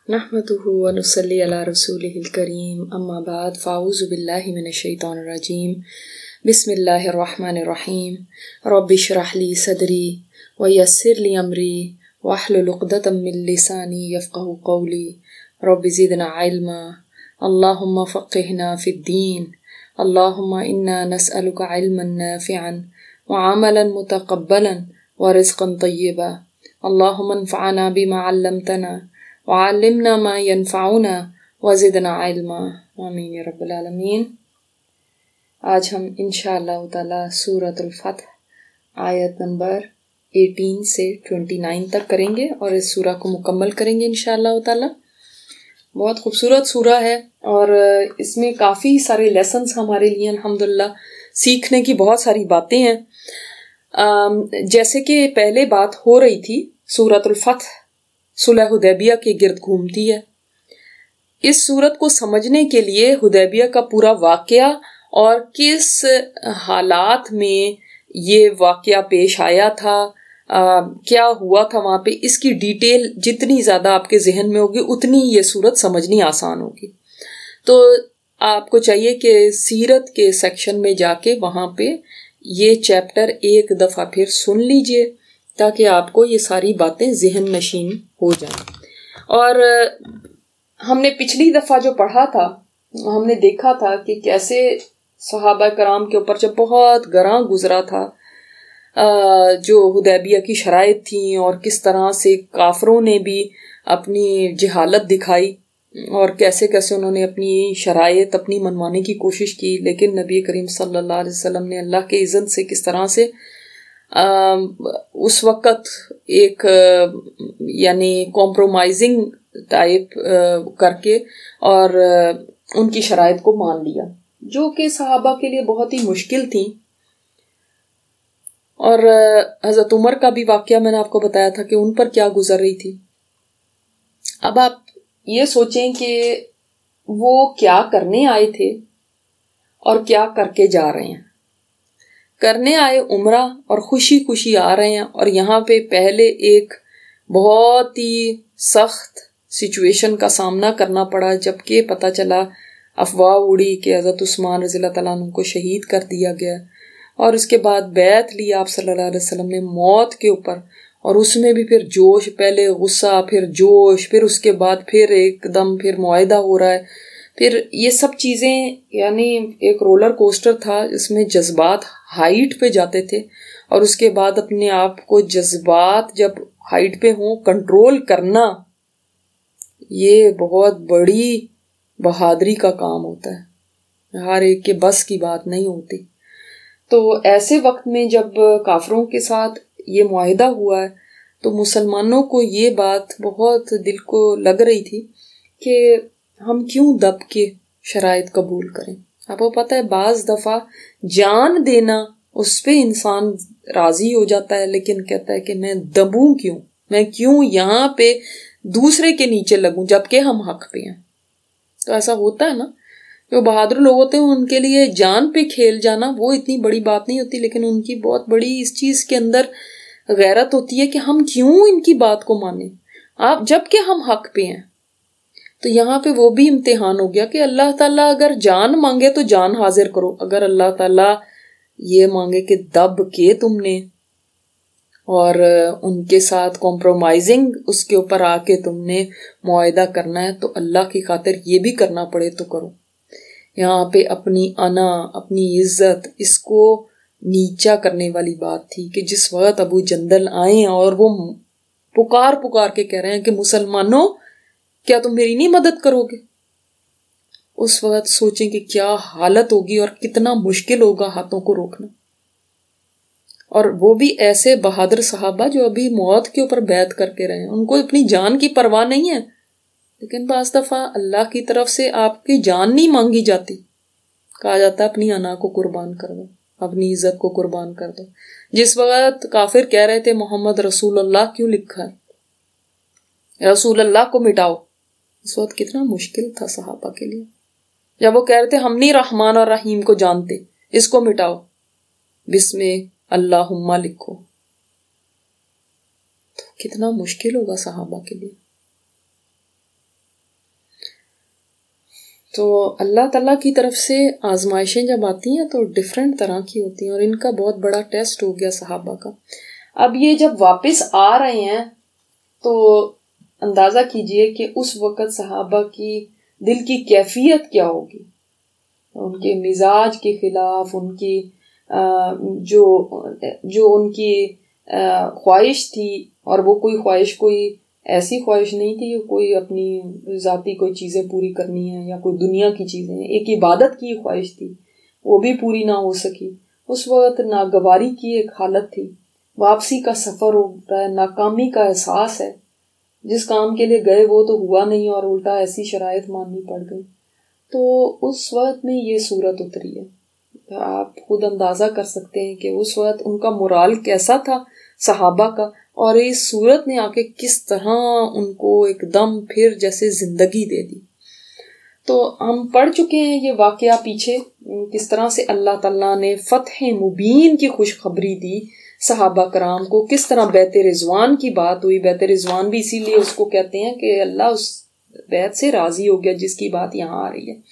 नहमदुहु व नुसल्ली अला रसूलिहिल करीम अम्मा बाद फ़ाऊज़ु बिल्लाहि मिनश्शैतानिर रजीम बिस्मिल्लाहिर रहमानिर रहीम रब्बि इश्रह ली सदरी व यस्सिर ली अमरी वहलुल उक़दतम मिन लिसानी यफ़क़हू क़ौली रब्बि ज़िदना इल्मा अल्लाहुम्मा फ़क़्हिना फ़िद्दीन अल्लाहुम्मा इन्ना नस्अलुका इल्मन नाफ़िअन व अमलन मुतक़ब्बलन व रिज़्क़न तय्यिबा अल्लाहुम्मा अन्फ़अना बिमा अल्लमतना वअल्लिमना मा यनफ़अुना वज़िदना इल्मा आमीन या रब्बल आलमीन। आज हम इंशाअल्लाह ताला सूरतुल फ़त्ह आयत नंबर 18 से 29 तक करेंगे और इस सूरा को मुकम्मल करेंगे इंशाअल्लाह ताला। बहुत खूबसूरत सूरा है और इसमें काफ़ी सारे लेसन्स हमारे लिए अल्हम्दुलिल्लाह सीखने की बहुत सारी बातें हैं। जैसे कि पहले बात हो रही थी, सूरतुल फ़त्ह सुलह हुदैबिया के गिर्द घूमती है। इस सूरत को समझने के लिए हुदैबिया का पूरा वाकया और किस हालात में ये वाकया पेश आया था, क्या हुआ था वहाँ पे, इसकी डिटेल जितनी ज़्यादा आपके जहन में होगी उतनी ये सूरत समझनी आसान होगी। तो आपको चाहिए कि सीरत के सेक्शन में जाके वहाँ पे ये चैप्टर एक दफ़ा फिर सुन लीजिए ताकि आपको ये सारी बातें ज़हन नशीन हो जाएं। और हमने पिछली दफ़ा जो पढ़ा था, हमने देखा था कि कैसे सहाबा कराम के ऊपर जब बहुत गरां गुजरा था जो हुदैबिया की शराइत थी और किस तरह से काफरों ने भी अपनी जहालत दिखाई और कैसे कैसे उन्होंने अपनी शराइत अपनी मनवाने की कोशिश की, लेकिन नबी करीम सल्लल्लाहु अलैहि वसल्लम ने अल्लाह के इज़्ज़त से किस तरह से उस वक़्त एक यानी कॉम्प्रोमाइजिंग टाइप करके और उनकी शराइत को मान लिया, जो कि सहाबा के लिए बहुत ही मुश्किल थी। और हज़रत उमर का भी वाक़या मैंने आपको बताया था कि उन पर क्या गुजर रही थी। अब आप ये सोचें कि वो क्या करने आए थे और क्या करके जा रहे हैं। करने आए उम्रा और खुशी खुशी आ रहे हैं और यहाँ पे पहले एक बहुत ही सख्त सिचुएशन का सामना करना पड़ा, जबकि पता चला अफवाह उड़ी कि हज़रत उस्मान रज़ियल्लाहु ताला अन्हु को शहीद कर दिया गया और उसके बाद बैत ली आप सल्लल्लाहु अलैहि वसल्लम ने मौत के ऊपर, और उसमें भी फिर जोश, पहले गुस्सा फिर जोश, फिर उसके बाद फिर एकदम फिर मुआहिदा हो रहा है, फिर ये सब चीज़ें यानी एक रोलर कोस्टर था जिसमें जज्बात हाइट पे जाते थे और उसके बाद अपने आप को जज्बात जब हाइट पे हों कंट्रोल करना, ये बहुत बड़ी बहादुरी का काम होता है, हर एक के बस की बात नहीं होती। तो ऐसे वक्त में जब काफरों के साथ ये मुआहिदा हुआ है तो मुसलमानों को ये बात बहुत दिल को लग रही थी कि हम क्यों दब के शराइत कबूल करें। आपको पता है बाज़ दफ़ा जान देना उस पे इंसान राज़ी हो जाता है, लेकिन कहता है कि मैं दबूं क्यों, मैं क्यों यहाँ पे दूसरे के नीचे लगूं जबकि हम हक पे हैं। तो ऐसा होता है ना, जो बहादुर लोग होते हैं उनके लिए जान पे खेल जाना वो इतनी बड़ी बात नहीं होती, लेकिन उनकी बहुत बड़ी इस चीज़ के अंदर गैरत होती है कि हम क्यों इनकी बात को माने, आप जबकि हम हक पे हैं। तो यहाँ पे वो भी इम्तिहान हो गया कि अल्लाह ताला अगर जान मांगे तो जान हाजिर करो, अगर अल्लाह ताला ये मांगे कि दब के तुमने और उनके साथ कॉम्प्रोमाइजिंग उसके ऊपर आके तुमने मुआहिदा करना है तो अल्लाह की खातिर ये भी करना पड़े तो करो। यहाँ पे अपनी अना, अपनी इज्जत, इसको नीचा करने वाली बात थी कि जिस वक्त अबू जंदल आए और वो पुकार पुकार के कह रहे हैं कि मुसलमानों क्या तुम मेरी नहीं मदद करोगे, उस वक्त सोचें कि क्या हालत होगी और कितना मुश्किल होगा हाथों को रोकना। और वो भी ऐसे बहादुर सहाबा जो अभी मौत के ऊपर बैत करके रहे हैं, उनको अपनी जान की परवाह नहीं है, लेकिन बाज़ दफ़ा अल्लाह की तरफ से आपकी जान नहीं मांगी जाती, कहा जाता है अपनी अना को कुर्बान कर दो, अपनी इज्जत को कुर्बान कर दो। जिस वक्त काफिर कह रहे थे मोहम्मद रसूलुल्लाह क्यों लिखा है, रसूलुल्लाह को मिटाओ, उस वक्त कितना मुश्किल था सहाबा के लिए। जब वो कह रहे थे हम नहीं रहमान और रहीम को जानते, इसको मिटाओ, बिस्मिल्लाह अल्लाहुम्मा लिखो, तो कितना मुश्किल होगा सहाबा के लिए। تو اللہ تعالیٰ کی طرف سے آزمائشیں جب آتی ہیں تو ڈفرینٹ طرح کی ہوتی ہیں، اور ان کا بہت بڑا ٹیسٹ ہو گیا صحابہ کا۔ اب یہ جب واپس آ رہے ہیں تو اندازہ کیجئے کہ اس وقت صحابہ کی دل کی کیفیت کیا ہوگی، ان کے مزاج کے خلاف، ان کی جو ان کی خواہش تھی، اور وہ کوئی خواہش کوئی ایسی خواہش نہیں تھی کہ کوئی اپنی ذاتی کوئی چیزیں پوری کرنی ہے یا کوئی دنیا کی چیزیں، ایک عبادت کی خواہش تھی، وہ بھی پوری نہ ہو سکی۔ اس وقت ناگواری کی ایک حالت تھی، واپسی کا سفر ہو رہا ہے، ناکامی کا احساس ہے، جس کام کے لیے گئے وہ تو ہوا نہیں اور الٹا ایسی شرائط ماننی پڑ گئی۔ تو اس وقت میں یہ صورت اتری ہے۔ آپ خود اندازہ کر سکتے ہیں کہ اس وقت ان کا مورال کیسا تھا صحابہ کا، اور اس صورت نے آ کے کس طرح ان کو ایک دم پھر جیسے زندگی دے دی۔ تو ہم پڑھ چکے ہیں یہ واقعہ پیچھے، کس طرح سے اللہ تعالیٰ نے فتح مبین کی خوشخبری دی صحابہ کرام کو، کس طرح بیت رضوان کی بات ہوئی۔ بیت رضوان بھی اسی لیے اس کو کہتے ہیں کہ اللہ اس بیت سے راضی ہو گیا، جس کی بات یہاں آ رہی ہے۔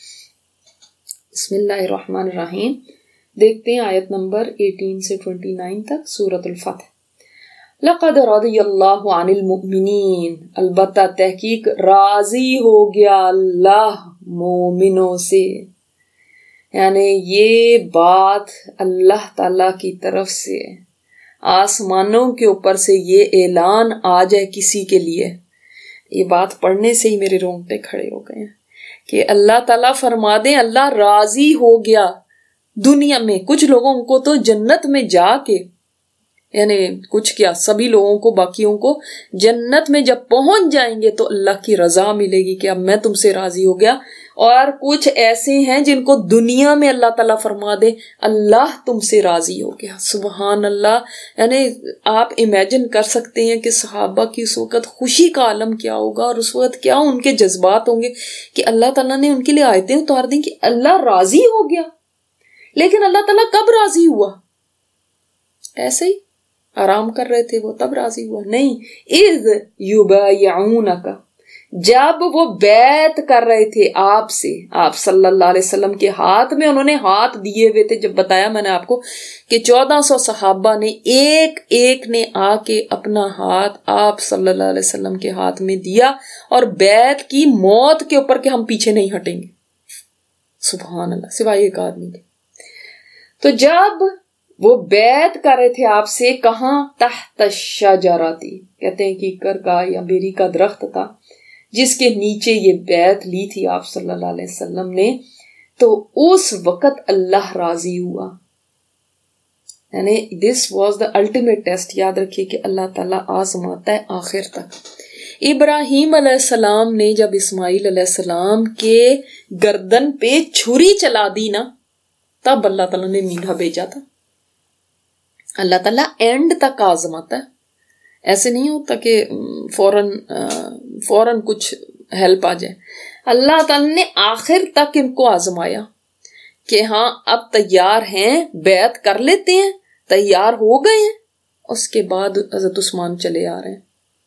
بسم اللہ الرحمن الرحیم، دیکھتے ہیں آیت نمبر 18 سے 29 تک سورۃ الفتح۔ لقد رضی اللہ عن المؤمنین، البتہ تحقیق راضی ہو گیا اللہ مومنوں سے، یعنی یہ بات اللہ تعالی کی طرف سے آسمانوں کے اوپر سے یہ اعلان آ جائے کسی کے لیے، یہ بات پڑھنے سے ہی میرے رونگٹے کھڑے ہو گئے ہیں کہ اللہ تعالیٰ فرما دیں اللہ راضی ہو گیا دنیا میں۔ کچھ لوگوں کو تو جنت میں جا کے، یعنی کچھ کیا سبھی لوگوں کو، باقیوں کو جنت میں جب پہنچ جائیں گے تو اللہ کی رضا ملے گی کہ اب میں تم سے راضی ہو گیا۔ اور کچھ ایسے ہیں جن کو دنیا میں اللہ تعالیٰ فرما دے اللہ تم سے راضی ہو گیا۔ سبحان اللہ، یعنی آپ امیجن کر سکتے ہیں کہ صحابہ کی اس وقت خوشی کا عالم کیا ہوگا، اور اس وقت کیا ان کے جذبات ہوں گے کہ اللہ تعالیٰ نے ان کے لیے آیتیں اتار دیں کہ اللہ راضی ہو گیا۔ لیکن اللہ تعالیٰ کب راضی ہوا؟ ایسے ہی آرام کر رہے تھے وہ تب راضی ہوا؟ نہیں، اذ یبایعونک، جب وہ بیعت کر رہے تھے آپ سے، آپ صلی اللہ علیہ وسلم کے ہاتھ میں انہوں نے ہاتھ دیے ہوئے تھے۔ جب بتایا میں نے آپ کو کہ 1400 صحابہ نے ایک ایک نے آ کے اپنا ہاتھ آپ صلی اللہ علیہ وسلم کے ہاتھ میں دیا اور بیعت کی موت کے اوپر کہ ہم پیچھے نہیں ہٹیں گے۔ سبحان اللہ، سوائے ایک آدمی کے۔ تو جب وہ بیعت کر رہے تھے آپ سے، کہاں؟ تحت الشجرۃ، کہتے ہیں کیکر کا یا بیری کا درخت تھا جس کے نیچے یہ بیعت لی تھی آپ صلی اللہ علیہ وسلم نے، تو اس وقت اللہ راضی ہوا۔ یعنی this was the ultimate test. یاد رکھیے کہ اللہ تعالیٰ آزماتا ہے آخر تک۔ ابراہیم علیہ السلام نے جب اسماعیل علیہ السلام کے گردن پہ چھری چلا دی نا، تب اللہ تعالیٰ نے میٹھا بھیجا تھا۔ اللہ تعالیٰ اینڈ تک آزماتا ہے، ایسے نہیں ہوتا کہ فوراً کچھ ہیلپ آ جائے۔ اللہ تعالیٰ نے آخر تک ان کو آزمایا کہ ہاں اب تیار ہیں، بیعت کر لیتے ہیں، تیار ہو گئے ہیں۔ اس کے بعد حضرت عثمان چلے آ رہے ہیں،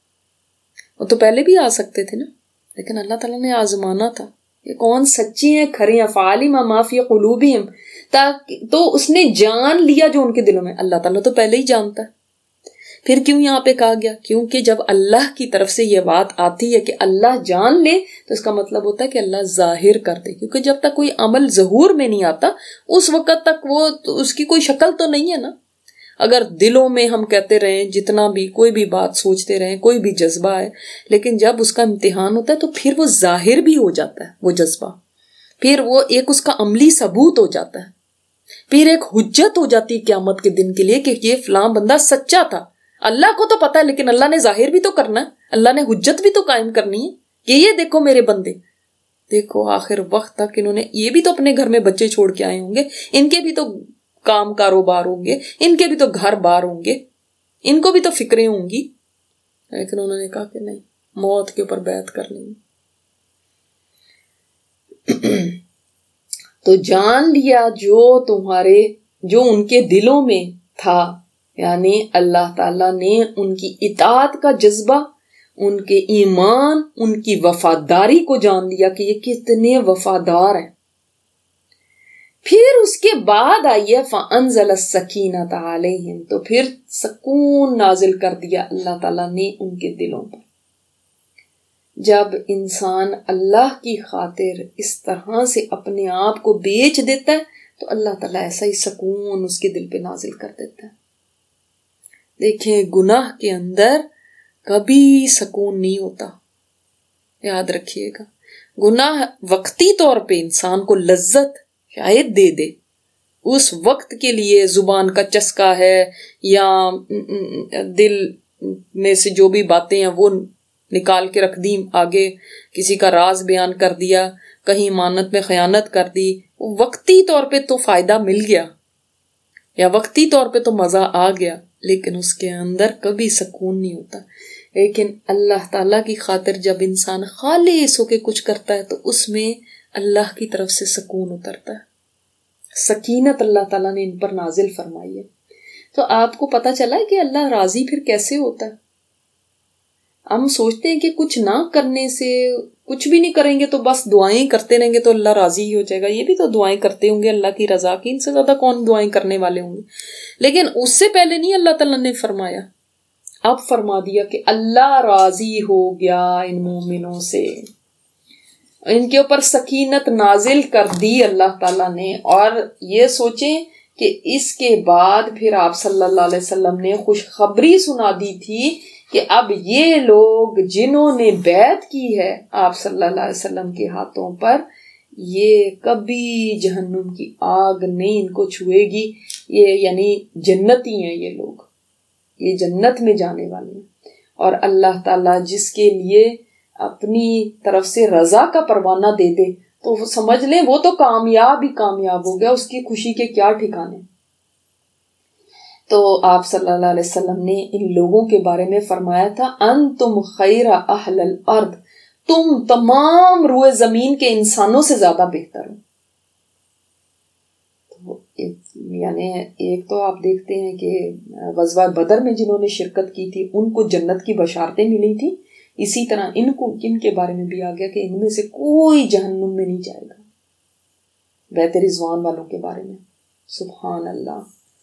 وہ تو پہلے بھی آ سکتے تھے نا، لیکن اللہ تعالیٰ نے آزمانا تھا کہ کون سچی ہیں، کھری ہیں، فعالم ما فی قلوبہم، تو اس نے جان لیا جو ان کے دلوں میں۔ اللہ تعالیٰ تو پہلے ہی جانتا ہے۔ پھر کیوں یہاں پہ کہا گیا؟ کیونکہ جب اللہ کی طرف سے یہ بات آتی ہے کہ اللہ جان لے، تو اس کا مطلب ہوتا ہے کہ اللہ ظاہر کر دے، کیونکہ جب تک کوئی عمل ظہور میں نہیں آتا اس وقت تک وہ اس کی کوئی شکل تو نہیں ہے نا۔ اگر دلوں میں ہم کہتے رہیں، جتنا بھی کوئی بھی بات سوچتے رہیں، کوئی بھی جذبہ ہے، لیکن جب اس کا امتحان ہوتا ہے تو پھر وہ ظاہر بھی ہو جاتا ہے، وہ جذبہ پھر وہ ایک اس کا عملی ثبوت ہو جاتا ہے، پھر ایک حجت ہو جاتی ہے قیامت کے دن کے لیے کہ یہ فلاں بندہ سچا تھا۔ اللہ کو تو پتا ہے، لیکن اللہ نے ظاہر بھی تو کرنا ہے، اللہ نے حجت بھی تو قائم کرنی ہے کہ یہ دیکھو میرے بندے، دیکھو آخر وقت تک انہوں نے، یہ بھی تو اپنے گھر میں بچے چھوڑ کے آئے ہوں گے، ان کے بھی تو کام کاروبار ہوں گے، ان کے بھی تو گھر بار ہوں گے، ان کو بھی تو فکریں ہوں گی، لیکن انہوں نے کہا کہ نہیں، موت کے اوپر بیعت کر لیں گے۔ تو جان لیا جو ان کے دلوں میں تھا، یعنی اللہ تعالیٰ نے ان کی اطاعت کا جذبہ ان کے ایمان، ان کی وفاداری کو جان لیا کہ یہ کتنے وفادار ہیں. پھر اس کے بعد آئیے فَأَنزَلَ السَّكِينَةَ عَلَيْهِمْ، تو پھر سکون نازل کر دیا اللہ تعالیٰ نے ان کے دلوں پر. جب انسان اللہ کی خاطر اس طرح سے اپنے آپ کو بیچ دیتا ہے تو اللہ تعالیٰ ایسا ہی سکون اس کے دل پہ نازل کر دیتا ہے. دیکھیں گناہ کے اندر کبھی سکون نہیں ہوتا، یاد رکھیے گا. گناہ وقتی طور پہ انسان کو لذت شاید دے دے، اس وقت کے لیے زبان کا چسکا ہے یا دل میں سے جو بھی باتیں ہیں وہ نکال کے رکھ دی، آگے کسی کا راز بیان کر دیا، کہیں امانت میں خیانت کر دی، وقتی طور پہ تو فائدہ مل گیا یا وقتی طور پہ تو مزہ آ گیا، لیکن اس کے اندر کبھی سکون نہیں ہوتا. لیکن اللہ تعالیٰ کی خاطر جب انسان خالص ہو کے کچھ کرتا ہے تو اس میں اللہ کی طرف سے سکون اترتا ہے. سکینت اللہ تعالیٰ نے ان پر نازل فرمائی ہے. تو آپ کو پتہ چلا ہے کہ اللہ راضی پھر کیسے ہوتا ہے. ہم سوچتے ہیں کہ کچھ نہ کرنے سے، کچھ بھی نہیں کریں گے تو بس دعائیں کرتے رہیں گے تو اللہ راضی ہی ہو جائے گا. یہ بھی تو دعائیں کرتے ہوں گے اللہ کی رضا کی، ان سے زیادہ کون دعائیں کرنے والے ہوں گے. لیکن اس سے پہلے نہیں اللہ تعالیٰ نے فرمایا، اب فرما دیا کہ اللہ راضی ہو گیا ان مومنوں سے، ان کے اوپر سکینت نازل کر دی اللہ تعالیٰ نے. اور یہ سوچیں کہ اس کے بعد پھر آپ صلی اللہ علیہ وسلم نے خوشخبری سنا دی تھی کہ اب یہ لوگ جنہوں نے بیعت کی ہے آپ صلی اللہ علیہ وسلم کے ہاتھوں پر، یہ کبھی جہنم کی آگ نہیں ان کو چھوئے گی. یہ یعنی جنتی ہیں، یہ لوگ یہ جنت میں جانے والے ہیں. اور اللہ تعالیٰ جس کے لیے اپنی طرف سے رضا کا پروانہ دے دے تو سمجھ لیں وہ تو کامیاب ہی کامیاب ہو گیا، اس کی خوشی کے کیا ٹھکانے. تو آپ صلی اللہ علیہ وسلم نے ان لوگوں کے بارے میں فرمایا تھا انتم خیر اہل الارض، تم تمام روئے زمین کے انسانوں سے زیادہ بہتر ہو. یعنی ایک تو آپ دیکھتے ہیں کہ غزوہ بدر میں جنہوں نے شرکت کی تھی ان کو جنت کی بشارتیں ملی تھی، اسی طرح ان کے بارے میں بھی آ گیا کہ ان میں سے کوئی جہنم میں نہیں جائے گا. بیت رضوان والوں کے بارے میں سبحان اللہ،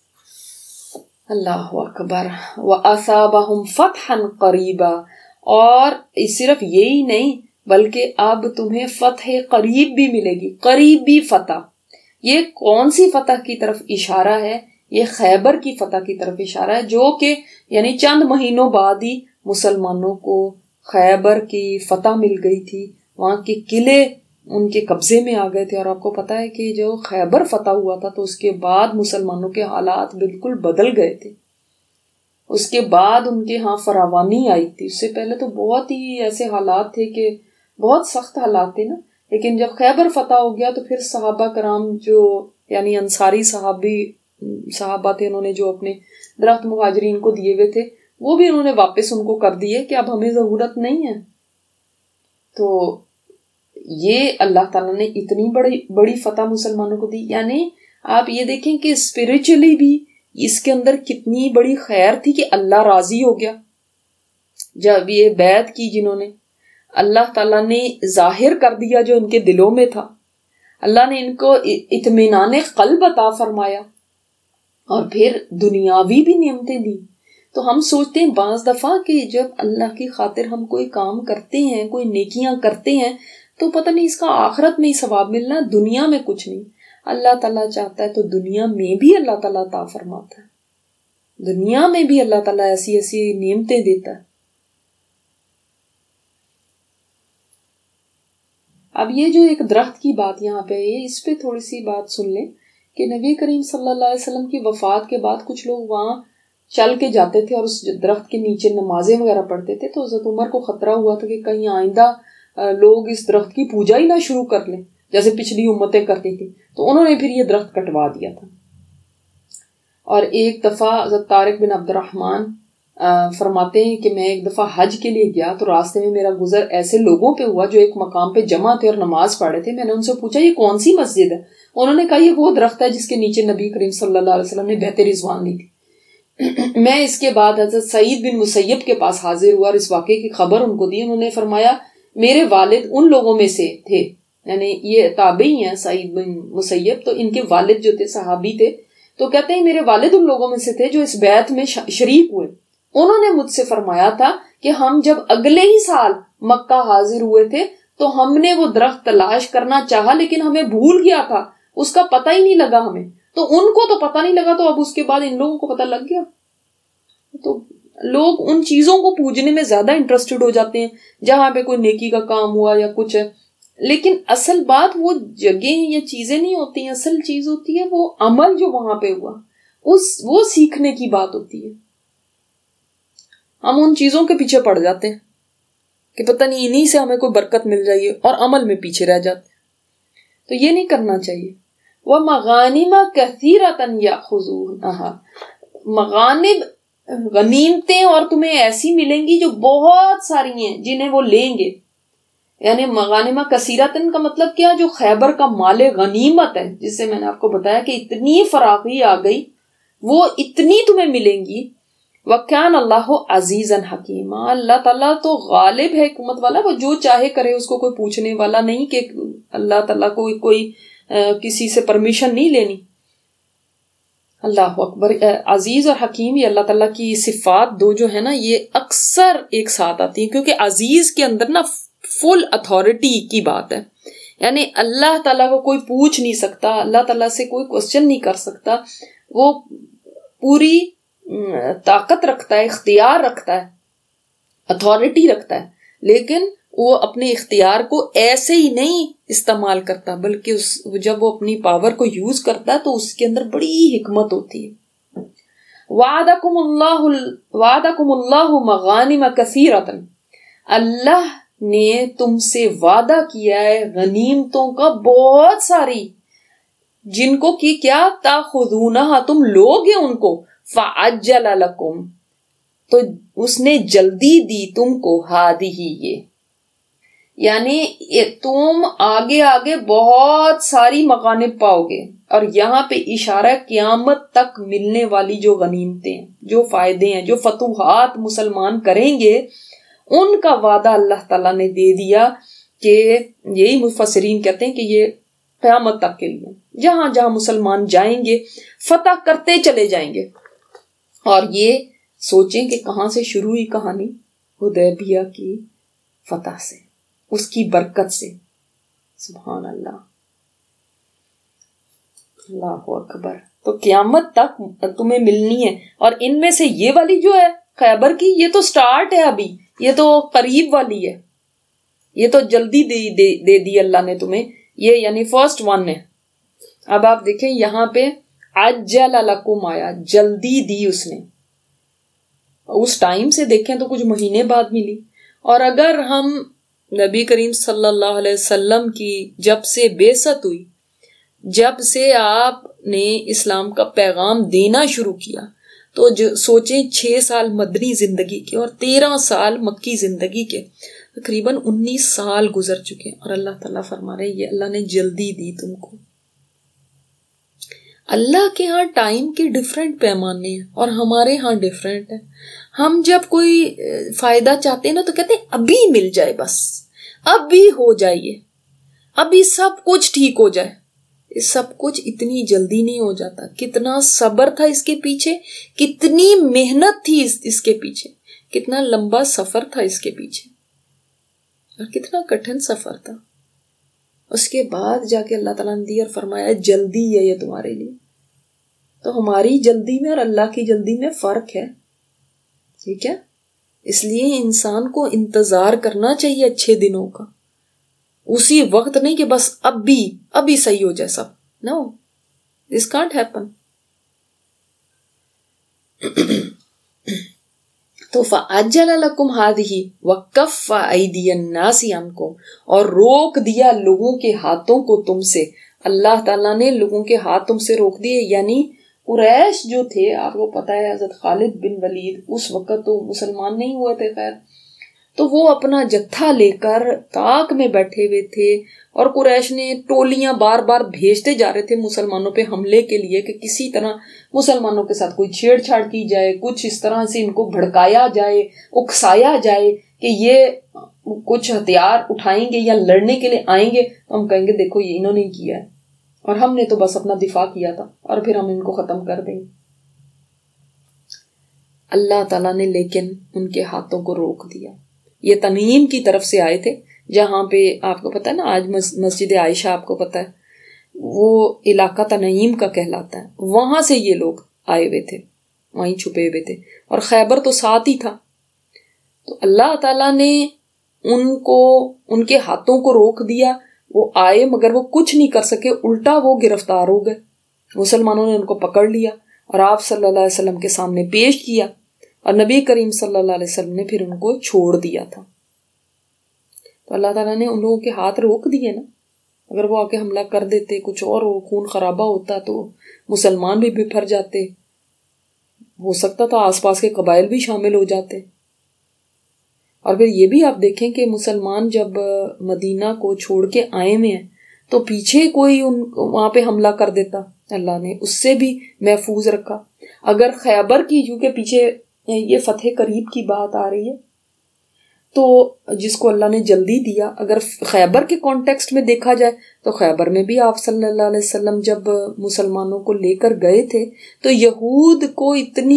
اللہ اکبر. وَأَصَابَهُمْ فَتْحًا قَرِيبًا، اور صرف یہی نہیں بلکہ اب تمہیں فتح قریب بھی ملے گی، قریبی فتح. یہ کون سی فتح کی طرف اشارہ ہے؟ یہ خیبر کی فتح کی طرف اشارہ ہے، جو کہ یعنی چند مہینوں بعد ہی مسلمانوں کو خیبر کی فتح مل گئی تھی. وہاں کے قلعے ان کے قبضے میں آ گئے تھے. اور آپ کو پتا ہے کہ جو خیبر فتح ہوا تھا تو اس کے بعد مسلمانوں کے حالات بالکل بدل گئے تھے. اس کے بعد ان کے ہاں فراوانی آئی تھی. اس سے پہلے تو بہت ہی ایسے حالات تھے کہ بہت سخت حالات تھے نا. لیکن جب خیبر فتح ہو گیا تو پھر صحابہ کرام جو یعنی انصاری صحابہ تھے، انہوں نے جو اپنے درخت مہاجرین کو دیے ہوئے تھے وہ بھی انہوں نے واپس ان کو کر دیے کہ اب ہمیں ضرورت نہیں ہے. تو یہ اللہ تعالیٰ نے اتنی بڑی فتح مسلمانوں کو دی. یعنی آپ یہ دیکھیں کہ اسپرچولی بھی اس کے اندر کتنی بڑی خیر تھی کہ اللہ راضی ہو گیا. جب یہ بیعت کی جنہوں نے، اللہ تعالیٰ نے ظاہر کر دیا جو ان کے دلوں میں تھا، اللہ نے ان کو اطمینان قلب عطا فرمایا اور پھر دنیاوی بھی نعمتیں دی. تو ہم سوچتے ہیں بعض دفعہ کہ جب اللہ کی خاطر ہم کوئی کام کرتے ہیں، کوئی نیکیاں کرتے ہیں تو پتہ نہیں اس کا آخرت میں ہی ثواب ملنا، دنیا میں کچھ نہیں. اللہ تعالیٰ چاہتا ہے تو دنیا میں بھی اللہ تعالیٰ عطا فرماتا ہے، دنیا میں بھی اللہ تعالیٰ ایسی ایسی نعمتیں دیتا ہے. اب یہ جو ایک درخت کی بات یہاں پہ ہے، اس پہ تھوڑی سی بات سن لیں کہ نبی کریم صلی اللہ علیہ وسلم کی وفات کے بعد کچھ لوگ وہاں چل کے جاتے تھے اور اس درخت کے نیچے نمازیں وغیرہ پڑھتے تھے. تو حضرت عمر کو خطرہ ہوا تھا کہ کہیں آئندہ لوگ اس درخت کی پوجا ہی نہ شروع کر لیں جیسے پچھلی امتیں کرتی تھی. تو انہوں نے پھر یہ درخت کٹوا دیا تھا. اور ایک دفعہ حضرت طارق بن عبد الرحمن فرماتے ہیں کہ میں ایک دفعہ حج کے لیے گیا تو راستے میں میرا گزر ایسے لوگوں پہ ہوا جو ایک مقام پہ جمع تھے اور نماز پڑھ رہے تھے. میں نے ان سے پوچھا یہ کون سی مسجد ہے؟ انہوں نے کہا یہ وہ درخت ہے جس کے نیچے نبی کریم صلی اللہ علیہ وسلم نے بیعت رضوان لی تھی. میں اس کے بعد حضرت سعید بن مسیب کے پاس حاضر ہوا اور اس واقعے کی خبر ان کو دی. انہوں نے فرمایا میرے والد ان لوگوں میں سے تھے، یعنی یہ تابعی ہیں سعید بن مسیب، تو ان کے والد جو تھے صحابی تھے، تو کہتے ہیں میرے والد ان لوگوں میں سے تھے جو اس بیعت میں شریک ہوئے. انہوں نے مجھ سے فرمایا تھا کہ ہم جب اگلے ہی سال مکہ حاضر ہوئے تھے تو ہم نے وہ درخت تلاش کرنا چاہا لیکن ہمیں بھول گیا تھا، اس کا پتہ ہی نہیں لگا ہمیں. تو ان کو تو پتہ نہیں لگا، تو اب اس کے بعد ان لوگوں کو پتہ لگ گیا. تو لوگ ان چیزوں کو پوجنے میں زیادہ انٹرسٹڈ ہو جاتے ہیں جہاں پہ کوئی نیکی کا کام ہوا یا کچھ ہے، لیکن اصل بات وہ جگہیں یا چیزیں نہیں ہوتی ہیں. اصل چیز ہوتی ہے وہ عمل جو وہاں پہ ہوا، وہ سیکھنے کی بات ہوتی ہے. ہم ان چیزوں کے پیچھے پڑ جاتے ہیں کہ پتہ نہیں انہی سے ہمیں کوئی برکت مل جائے اور عمل میں پیچھے رہ جاتے ہیں. تو یہ نہیں کرنا چاہیے. وَمَغَانِمَ كَثِيرَةً يَأْخُذُونَهَا، مغانم غنیمتیں اور تمہیں ایسی ملیں گی جو بہت ساری ہیں جنہیں وہ لیں گے. یعنی مغانمہ کثیرتن کا مطلب کیا؟ جو خیبر کا مال غنیمت ہے، جس سے میں نے آپ کو بتایا کہ اتنی فراخی آ گئی، وہ اتنی تمہیں ملیں گی. وَكَانَ اللَّهُ عَزِيزًا حَكِيمًا، اللہ تعالیٰ تو غالب ہے، حکمت والا، وہ جو چاہے کرے، اس کو کوئی پوچھنے والا نہیں کہ اللہ تعالیٰ کو کوئی کسی سے پرمیشن نہیں لینی. اللہ اکبر. عزیز اور حکیم یہ اللہ تعالیٰ کی صفات دو جو ہے نا، یہ اکثر ایک ساتھ آتی ہیں، کیونکہ عزیز کے اندر نا فل اتھارٹی کی بات ہے. یعنی اللہ تعالیٰ کو کوئی پوچھ نہیں سکتا، اللہ تعالیٰ سے کوئی کوسچن نہیں کر سکتا. وہ پوری طاقت رکھتا ہے، اختیار رکھتا ہے، اتھارٹی رکھتا ہے، لیکن وہ اپنے اختیار کو ایسے ہی نہیں استعمال کرتا، بلکہ جب وہ اپنی پاور کو یوز کرتا ہے تو اس کے اندر بڑی حکمت ہوتی ہے. وعدکم اللہ مغانم کثیرۃ، اللہ نے تم سے وعدہ کیا ہے غنیمتوں کا بہت ساری، جن کو کی کیا؟ تاخذونہا، تم لوگے ان کو. فعجل لکم، تو اس نے جلدی دی تم کو. ہادی، یہ یعنی تم آگے آگے بہت ساری مغانم پاؤ گے. اور یہاں پہ اشارہ قیامت تک ملنے والی جو غنیمتیں ہیں، جو فائدے ہیں، جو فتوحات مسلمان کریں گے، ان کا وعدہ اللہ تعالیٰ نے دے دیا. کہ یہی مفسرین کہتے ہیں کہ یہ قیامت تک کے لیے، جہاں جہاں مسلمان جائیں گے فتح کرتے چلے جائیں گے. اور یہ سوچیں کہ کہاں سے شروع ہوئی کہانی؟ حدیبیہ کی فتح سے، اس کی برکت سے. سبحان اللہ، اللہ اکبر. تو قیامت تک تمہیں ملنی ہے. اور ان میں سے یہ والی جو ہے خیبر کی، یہ تو سٹارٹ ہے، ابھی یہ تو قریب والی ہے، یہ تو جلدی دے دی اللہ نے تمہیں، یہ یعنی فرسٹ ون ہے. اب آپ دیکھیں یہاں پہ عجل لکم آیا، جلدی دی اس نے. اس ٹائم سے دیکھیں تو کچھ مہینے بعد ملی. اور اگر ہم نبی کریم صلی اللہ علیہ وسلم کی جب سے بعثت ہوئی، جب سے آپ نے اسلام کا پیغام دینا شروع کیا، تو سوچیں 6 سال مدنی زندگی کے اور 13 سال مکی زندگی کے، تقریباً 19 سال گزر چکے. اور اللہ تعالیٰ فرما رہے یہ اللہ نے جلدی دی تم کو. اللہ کے ہاں ٹائم کے ڈیفرنٹ پیمانے ہیں اور ہمارے ہاں ڈیفرنٹ ہے. ہم جب کوئی فائدہ چاہتے ہیں نا تو کہتے ہیں ابھی مل جائے، بس ابھی ہو جائیے، ابھی سب کچھ ٹھیک ہو جائے. سب کچھ اتنی جلدی نہیں ہو جاتا. کتنا صبر تھا اس کے پیچھے، کتنی محنت تھی اس کے پیچھے، کتنا لمبا سفر تھا اس کے پیچھے، اور کتنا کٹھن سفر تھا. اس کے بعد جا کے اللہ تعالیٰ نے دی اور فرمایا جلدی ہے یہ تمہارے لیے. تو ہماری جلدی میں اور اللہ کی جلدی میں فرق ہے. ٹھیک ہے، اس لیے انسان کو انتظار کرنا چاہیے اچھے دنوں کا، اسی وقت نہیں کہ بس ابھی صحیح ہو جائے سب. نو، دس کانٹ ہیپن. تو فَأَجَّلَ لَكُمْ هَٰذِهِ وَكَفَّ أَيْدِيَ النَّاسِ عَنْكُمْ، اور روک دیا لوگوں کے ہاتھوں کو تم سے. اللہ تعالیٰ نے لوگوں کے ہاتھ تم سے روک دیے. یعنی قریش جو تھے، آپ کو پتہ ہے حضرت خالد بن ولید اس وقت تو مسلمان نہیں ہوئے تھے، خیر تو وہ اپنا جتھا لے کر طاق میں بیٹھے ہوئے تھے اور قریش نے ٹولیاں بار بار بھیجتے جا رہے تھے مسلمانوں پہ حملے کے لیے کہ کسی طرح مسلمانوں کے ساتھ کوئی چھیڑ چھاڑ کی جائے, کچھ اس طرح سے ان کو بھڑکایا جائے, اکسایا جائے کہ یہ کچھ ہتھیار اٹھائیں گے یا لڑنے کے لیے آئیں گے تو ہم کہیں گے دیکھو یہ انہوں نے کیا ہے اور ہم نے تو بس اپنا دفاع کیا تھا اور پھر ہم ان کو ختم کر دیں گے. اللہ تعالیٰ نے لیکن ان کے ہاتھوں کو روک دیا. یہ تنعیم کی طرف سے آئے تھے, جہاں پہ آپ کو پتا ہے نا آج مسجد عائشہ آپ کو پتا ہے وہ علاقہ تنعیم کا کہلاتا ہے, وہاں سے یہ لوگ آئے ہوئے تھے, وہیں چھپے ہوئے تھے اور خیبر تو ساتھ ہی تھا. تو اللہ تعالیٰ نے ان کے ہاتھوں کو روک دیا. وہ آئے مگر وہ کچھ نہیں کر سکے, الٹا وہ گرفتار ہو گئے. مسلمانوں نے ان کو پکڑ لیا اور آپ صلی اللہ علیہ وسلم کے سامنے پیش کیا اور نبی کریم صلی اللہ علیہ وسلم نے پھر ان کو چھوڑ دیا تھا. تو اللہ تعالیٰ نے ان لوگوں کے ہاتھ روک دیے نا. اگر وہ آ کے حملہ کر دیتے, کچھ اور ہو, خون خرابہ ہوتا تو مسلمان بھی بپھر جاتے, ہو سکتا تھا آس پاس کے قبائل بھی شامل ہو جاتے. اور پھر یہ بھی آپ دیکھیں کہ مسلمان جب مدینہ کو چھوڑ کے آئے ہوئے ہیں تو پیچھے کوئی وہاں پہ حملہ کر دیتا, اللہ نے اس سے بھی محفوظ رکھا. اگر خیبر کی, کیونکہ پیچھے یہ فتح قریب کی بات آ رہی ہے تو جس کو اللہ نے جلدی دیا, اگر خیبر کے کانٹیکسٹ میں دیکھا جائے تو خیبر میں بھی آپ صلی اللہ علیہ وسلم جب مسلمانوں کو لے کر گئے تھے تو یہود کو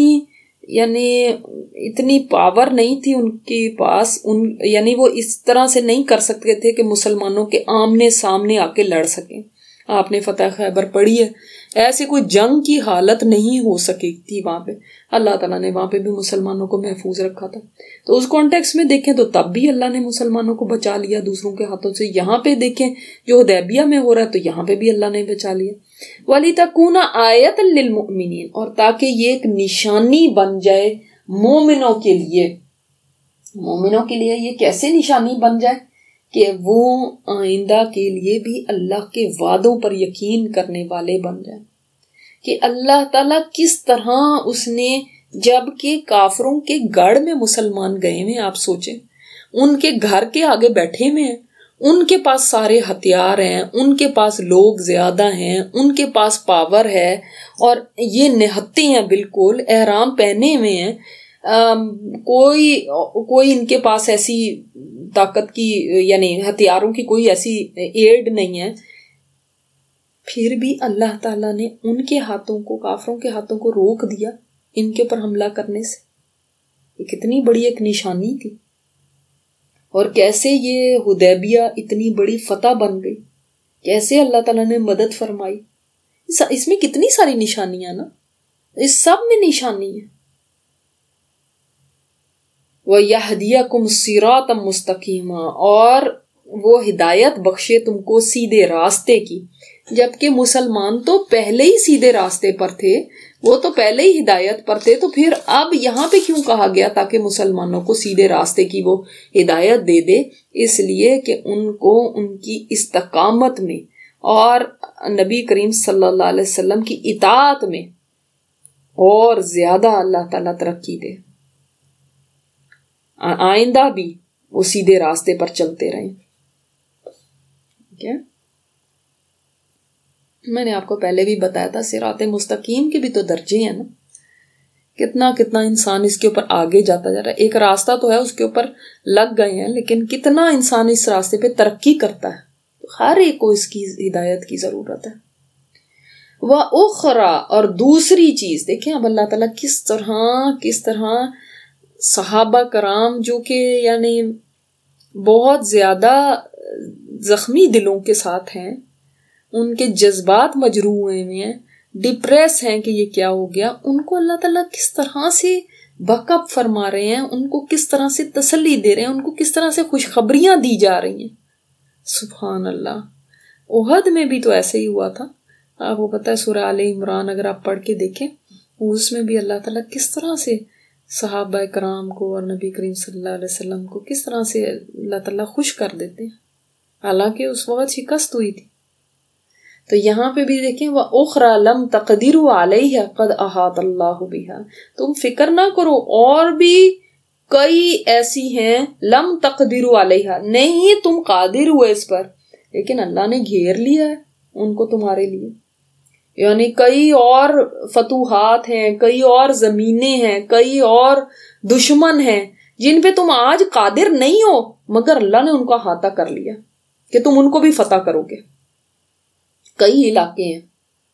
اتنی پاور نہیں تھی ان کے پاس, یعنی وہ اس طرح سے نہیں کر سکتے تھے کہ مسلمانوں کے آمنے سامنے آ کے لڑ سکیں. آپ نے فتح خیبر پڑھی ہے, ایسی کوئی جنگ کی حالت نہیں ہو سکی تھی وہاں پہ. اللہ تعالیٰ نے وہاں پہ بھی مسلمانوں کو محفوظ رکھا تھا. تو اس کانٹیکس میں دیکھیں تو تب بھی اللہ نے مسلمانوں کو بچا لیا دوسروں کے ہاتھوں سے. یہاں پہ دیکھیں جو حدیبیہ میں ہو رہا ہے تو یہاں پہ بھی اللہ نے بچا لیا. وَلِتَكُونَ آیَةً لِّلْمُؤْمِنِينَ, اور تاکہ یہ ایک نشانی بن جائے مومنوں کے لیے. مومنوں کے لیے یہ کیسے نشانی بن جائے کہ وہ آئندہ کے لیے بھی اللہ کے وعدوں پر یقین کرنے والے بن جائیں, کہ اللہ تعالیٰ کس طرح اس نے, جب کہ کافروں کے گڑھ میں مسلمان گئے ہیں, آپ سوچیں ان کے گھر کے آگے بیٹھے ہوئے ہیں, ان کے پاس سارے ہتھیار ہیں, ان کے پاس لوگ زیادہ ہیں, ان کے پاس پاور ہے اور یہ نہتے ہیں, بالکل احرام پہنے ہوئے ہیں, کوئی ان کے پاس ایسی طاقت کی یعنی ہتھیاروں کی کوئی ایسی ایڈ نہیں ہے. پھر بھی اللہ تعالیٰ نے ان کے ہاتھوں کو, کافروں کے ہاتھوں کو روک دیا ان کے اوپر حملہ کرنے سے. یہ کتنی بڑی ایک نشانی تھی. اور کیسے یہ حدیبیہ اتنی بڑی فتح بن گئی, کیسے اللہ تعالیٰ نے مدد فرمائی. اس میں کتنی ساری نشانیاں نا, اس سب میں نشانی ہے. وَيَهْدِيَكُمْ صِرَاطًا مُسْتَقِيمًا, اور وہ ہدایت بخشے تم کو سیدھے راستے کی. جبکہ مسلمان تو پہلے ہی سیدھے راستے پر تھے, وہ تو پہلے ہی ہدایت پر تھے, تو پھر اب یہاں پہ کیوں کہا گیا تاکہ مسلمانوں کو سیدھے راستے کی وہ ہدایت دے دے؟ اس لیے کہ ان کو ان کی استقامت میں اور نبی کریم صلی اللہ علیہ وسلم کی اطاعت میں اور زیادہ اللہ تعالیٰ ترقی دے, آئندہ بھی وہ سیدھے راستے پر چلتے رہیں. کیا میں نے آپ کو پہلے بھی بتایا تھا, صراط مستقیم کے بھی تو درجے ہیں نا, کتنا انسان اس کے اوپر آگے جاتا جا رہا ہے. ایک راستہ تو ہے اس کے اوپر لگ گئے ہیں, لیکن کتنا انسان اس راستے پہ ترقی کرتا ہے. ہر ایک کو اس کی ہدایت کی ضرورت ہے. وَأُخْرَى, اور دوسری چیز دیکھیں اب اللہ تعالیٰ کس طرح صحابہ کرام جو کہ یعنی بہت زیادہ زخمی دلوں کے ساتھ ہیں, ان کے جذبات مجروح ہوئے ہیں, ڈپریس ہیں کہ یہ کیا ہو گیا, ان کو اللہ تعالیٰ کس طرح سے بک اپ فرما رہے ہیں, ان کو کس طرح سے تسلی دے رہے ہیں, ان کو کس طرح سے خوشخبریاں دی جا رہی ہیں. سبحان اللہ. احد میں بھی تو ایسے ہی ہوا تھا. آپ کو پتہ ہے سورہ آل عمران اگر آپ پڑھ کے دیکھیں, اس میں بھی اللہ تعالیٰ کس طرح سے صحابہ کرام کو اور نبی کریم صلی اللہ علیہ وسلم کو کس طرح سے اللہ تعالیٰ خوش کر دیتے ہیں, حالانکہ اس وقت شکست ہوئی تھی. تو یہاں پہ بھی دیکھیں وَأُخْرَى لَمْ تَقْدِرُوا عَلَيْهَا قَدْ أَحَاطَ اللَّهُ بِهَا, تم فکر نہ کرو اور بھی کئی ایسی ہیں لم تقدروا علیہا، نہیں تم قادر ہوئے اس پر، لیکن اللہ نے گھیر لیا ہے ان کو تمہارے لیے. یعنی کئی اور فتوحات ہیں، کئی اور زمینیں ہیں، کئی اور دشمن ہیں جن پہ تم آج قادر نہیں ہو، مگر اللہ نے ان کا احاطہ کر لیا کہ تم ان کو بھی فتح کرو گے. کئی علاقے ہیں.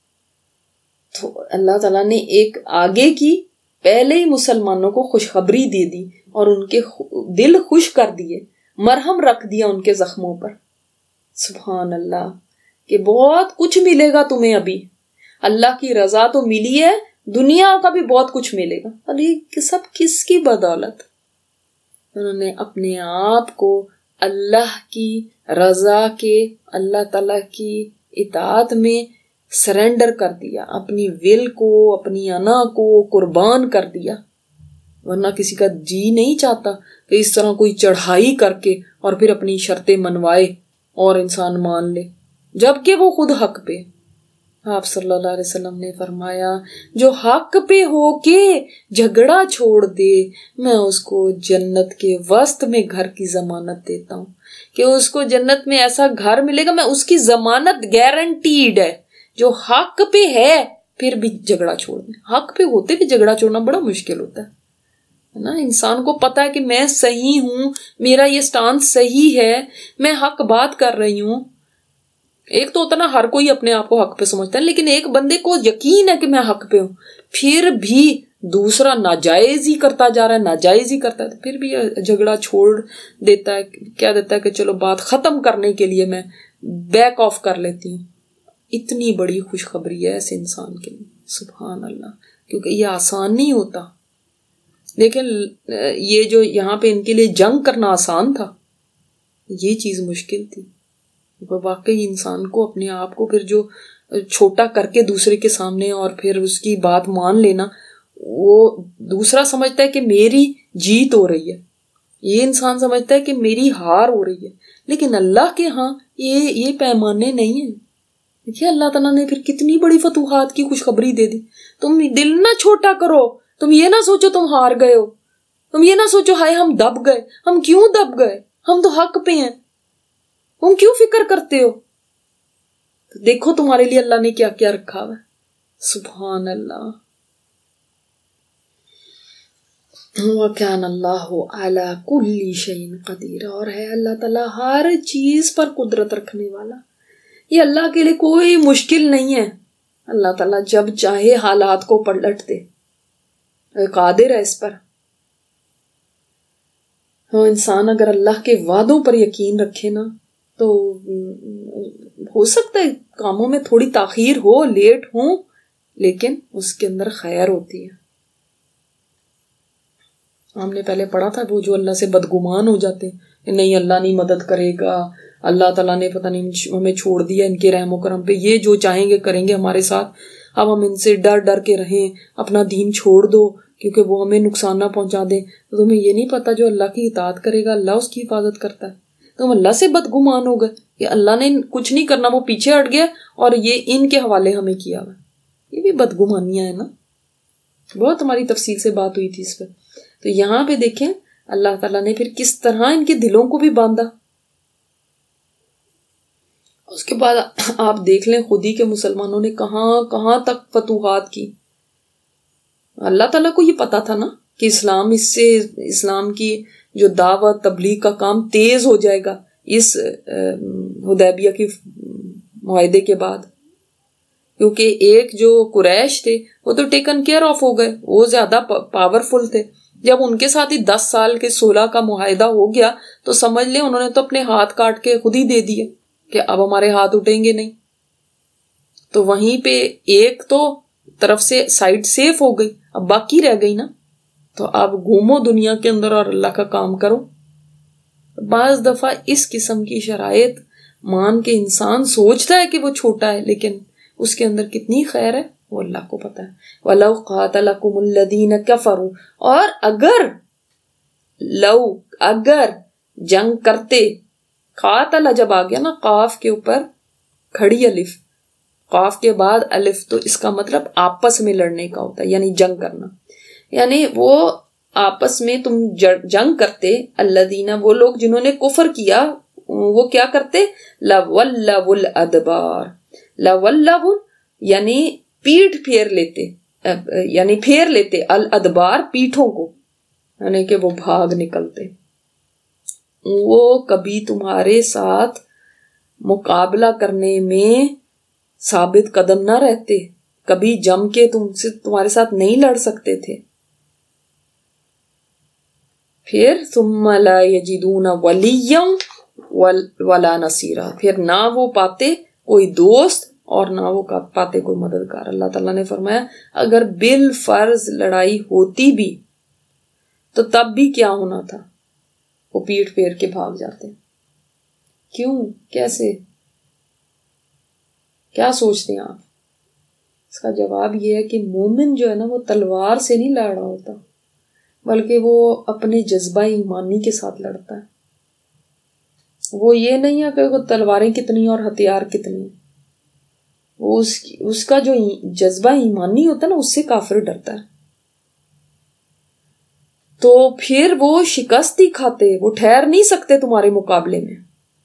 تو اللہ تعالیٰ نے ایک آگے کی پہلے ہی مسلمانوں کو خوشخبری دے دی اور ان کے دل خوش کر دیے، مرہم رکھ دیا ان کے زخموں پر. سبحان اللہ، کہ بہت کچھ ملے گا تمہیں، ابھی اللہ کی رضا تو ملی ہے، دنیا کا بھی بہت کچھ ملے گا. اور یہ سب کس کی بدولت؟ انہوں نے اپنے آپ کو اللہ کی رضا کے، اللہ تعالیٰ کی اطاعت میں سرنڈر کر دیا، اپنی ول کو، اپنی انا کو قربان کر دیا. ورنہ کسی کا جی نہیں چاہتا کہ اس طرح کوئی چڑھائی کر کے اور پھر اپنی شرطیں منوائے اور انسان مان لے، جبکہ وہ خود حق پہ. آپ صلی اللہ علیہ وسلم نے فرمایا جو حق پہ ہو کے جھگڑا چھوڑ دے، میں اس کو جنت کے وسط میں گھر کی ضمانت دیتا ہوں کہ اس کو جنت میں ایسا گھر ملے گا، میں اس کی ضمانت گارنٹیڈ ہے. جو حق پہ ہے پھر بھی جھگڑا چھوڑ دیں. حق پہ ہوتے بھی جھگڑا چھوڑنا بڑا مشکل ہوتا ہے نا. انسان کو پتا ہے کہ میں صحیح ہوں، میرا یہ سٹانس صحیح ہے، میں حق بات کر رہی ہوں. ایک تو ہوتا نا ہر کوئی اپنے آپ کو حق پہ سمجھتا ہے، لیکن ایک بندے کو یقین ہے کہ میں حق پہ ہوں، پھر بھی دوسرا ناجائز ہی کرتا جا رہا ہے، ناجائز ہی کرتا ہے، پھر بھی جھگڑا چھوڑ دیتا ہے، کیا دیتا ہے کہ چلو بات ختم کرنے کے لیے میں بیک آف کر لیتی ہوں. اتنی بڑی خوشخبری ہے ایسے انسان کے لیے. سبحان اللہ، کیونکہ یہ آسان نہیں ہوتا. لیکن یہ جو یہاں پہ ان کے لیے جنگ کرنا آسان تھا، یہ چیز مشکل تھی. واقعی انسان کو اپنے آپ کو پھر جو چھوٹا کر کے دوسرے کے سامنے اور پھر اس کی بات مان لینا، وہ دوسرا سمجھتا ہے کہ میری جیت ہو رہی ہے، یہ انسان سمجھتا ہے کہ میری ہار ہو رہی ہے. لیکن اللہ کے ہاں یہ پیمانے نہیں ہیں. دیکھیے اللہ تعالیٰ نے پھر کتنی بڑی فتوحات کی خوشخبری دے دی. تم دل نہ چھوٹا کرو، تم یہ نہ سوچو تم ہار گئے ہو، تم یہ نہ سوچو ہائے ہم دب گئے. ہم کیوں دب گئے؟ ہم تو حق پہ ہیں، تم کیوں فکر کرتے ہو؟ تو دیکھو تمہارے لیے اللہ نے کیا کیا رکھا ہوا ہے. سبحان اللہ. وَكَانَ اللَّهُ عَلَى كُلِّ شَيْءٍ قَدِيرٌ، اور ہے اللہ تعالیٰ ہر چیز پر قدرت رکھنے والا. یہ اللہ کے لیے کوئی مشکل نہیں ہے. اللہ تعالیٰ جب چاہے حالات کو پلٹ دے، قادر ہے اس پر. انسان اگر اللہ کے وعدوں پر یقین رکھے نا، تو ہو سکتا ہے کاموں میں تھوڑی تاخیر ہو، لیٹ ہو، لیکن اس کے اندر خیر ہوتی ہے. ہم نے پہلے پڑھا تھا وہ جو اللہ سے بدگمان ہو جاتے ہیں کہ نہیں اللہ نہیں مدد کرے گا، اللہ تعالیٰ نے پتہ نہیں ہمیں چھوڑ دیا ان کے رحم و کرم پہ، یہ جو چاہیں گے کریں گے ہمارے ساتھ، اب ہم ان سے ڈر ڈر کے رہیں، اپنا دین چھوڑ دو کیونکہ وہ ہمیں نقصان نہ پہنچا دیں. تو تمہیں یہ نہیں پتا جو اللہ کی اطاعت کرے گا اللہ اس کی حفاظت کرتا ہے. تم اللہ سے بدگمان ہو گئے کہ اللہ نے کچھ نہیں کرنا، وہ پیچھے ہٹ گیا اور یہ ان کے حوالے ہمیں کیا ہوا. یہ بھی بدگمانیاں ہیں نا. بہت ہماری تفصیل سے بات ہوئی تھی اس پہ. تو یہاں پہ دیکھیں اللہ تعالیٰ نے پھر کس طرح ان کے دلوں کو بھی باندھا. اس کے بعد آپ دیکھ لیں خود ہی کہ مسلمانوں نے کہاں کہاں تک فتوحات کی. اللہ تعالیٰ کو یہ پتا تھا نا کہ اسلام کی جو دعوت تبلیغ کا کام تیز ہو جائے گا اس حدیبیہ کی معاہدے کے بعد، کیونکہ ایک جو قریش تھے وہ تو ٹیکن کیئر آف ہو گئے، وہ زیادہ پاورفل تھے. جب ان کے ساتھ ہی 10 سال کے صلح کا معاہدہ ہو گیا تو سمجھ لیں انہوں نے تو اپنے ہاتھ کاٹ کے خود ہی دے دیے کہ اب ہمارے ہاتھ اٹھیں گے نہیں. تو وہیں پہ ایک تو طرف سے سائڈ سیف ہو گئی، اب باقی رہ گئی نا. تو اب گھومو دنیا کے اندر اور اللہ کا کام کرو. بعض دفعہ اس قسم کی شرائط مان کے انسان سوچتا ہے کہ وہ چھوٹا ہے، لیکن اس کے اندر کتنی خیر ہے وہ اللہ کو پتا ہے. وَلَوْ قَاتَلَكُمُ الَّذِينَ كَفَرُوا، اور اگر جنگ کرتے، قاتل جب آ گیا نا قاف کے اوپر کھڑی الف، قاف کے بعد الف، تو اس کا مطلب آپس میں لڑنے کا ہوتا ہے، یعنی جنگ کرنا. یعنی وہ آپس میں تم جنگ کرتے، الذین وہ لوگ جنہوں نے کفر کیا وہ کیا کرتے، لولوا الادبار، لولوا یعنی پیٹھ پھیر لیتے، یعنی پھیر لیتے، الادبار پیٹھوں کو، یعنی کہ وہ بھاگ نکلتے، وہ کبھی تمہارے ساتھ مقابلہ کرنے میں ثابت قدم نہ رہتے، کبھی جم کے تمہارے ساتھ نہیں لڑ سکتے تھے۔ پھر ثم لا یجدون ولیا ولا نصیرا، پھر نہ وہ پاتے کوئی دوست اور نہ وہ پاتے کوئی مددگار۔ اللہ تعالیٰ نے فرمایا اگر بالفرض لڑائی ہوتی بھی تو تب بھی کیا ہونا تھا، وہ پیٹ پھیر کے بھاگ جاتے۔ کیوں؟ کیسے؟ کیا سوچتے ہیں آپ؟ اس کا جواب یہ ہے کہ مومن جو ہے نا وہ تلوار سے نہیں لڑ رہا ہوتا، بلکہ وہ اپنے جذبہ ایمانی کے ساتھ لڑتا ہے۔ وہ یہ نہیں ہے کہ وہ تلواریں کتنی اور ہتھیار کتنے، وہ اس کا جو جذبہ ایمانی ہوتا ہے نا اس سے کافر ڈرتا ہے۔ تو پھر وہ شکست ہی کھاتے، وہ ٹھہر نہیں سکتے تمہارے مقابلے میں۔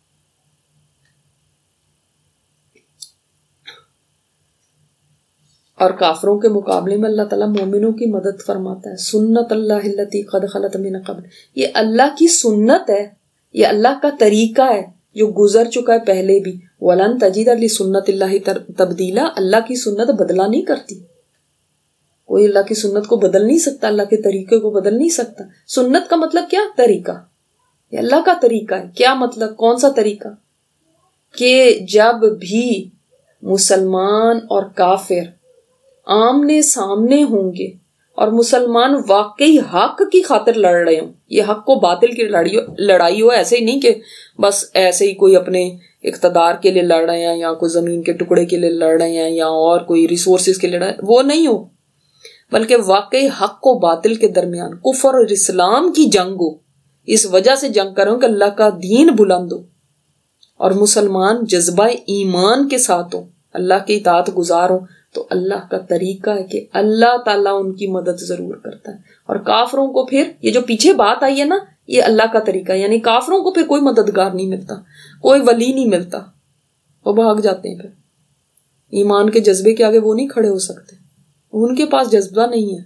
اور کافروں کے مقابلے میں اللہ تعالیٰ مومنوں کی مدد فرماتا ہے۔ سنت اللہ التی قد خلت من قبل، یہ اللہ کی سنت ہے، یہ اللہ کا طریقہ ہے جو گزر چکا ہے پہلے بھی۔ ولن تجد لسنت اللہ تبدیلا، اللہ کی سنت بدلا نہیں کرتی، کوئی اللہ کی سنت کو بدل نہیں سکتا، اللہ کے طریقے کو بدل نہیں سکتا۔ سنت کا مطلب کیا؟ طریقہ، یہ اللہ کا طریقہ ہے۔ کیا مطلب؟ کون سا طریقہ؟ کہ جب بھی مسلمان اور کافر آمنے سامنے ہوں گے اور مسلمان واقعی حق کی خاطر لڑ رہے ہوں، یہ حق کو باطل کی لڑائی ہو، ایسے ہی نہیں کہ بس ایسے ہی کوئی اپنے اقتدار کے لیے لڑ رہے ہیں یا کوئی زمین کے ٹکڑے کے لیے لڑ رہے ہیں یا اور کوئی ریسورسز کے لیے لڑ رہے ہیں، وہ نہیں ہو، بلکہ واقعی حق و باطل کے درمیان کفر اور اسلام کی جنگ ہو، اس وجہ سے جنگ کروں کہ اللہ کا دین بلند ہو اور مسلمان جذبہ ایمان کے ساتھ ہو، اللہ کی اطاعت گزار ہو۔ تو اللہ کا طریقہ ہے کہ اللہ تعالیٰ ان کی مدد ضرور کرتا ہے، اور کافروں کو پھر یہ جو پیچھے بات آئی ہے نا، یہ اللہ کا طریقہ ہے، یعنی کافروں کو پھر کوئی مددگار نہیں ملتا، کوئی ولی نہیں ملتا، وہ بھاگ جاتے ہیں۔ پھر ایمان کے جذبے کے آگے وہ نہیں کھڑے ہو سکتے، ان کے پاس جذبہ نہیں ہے،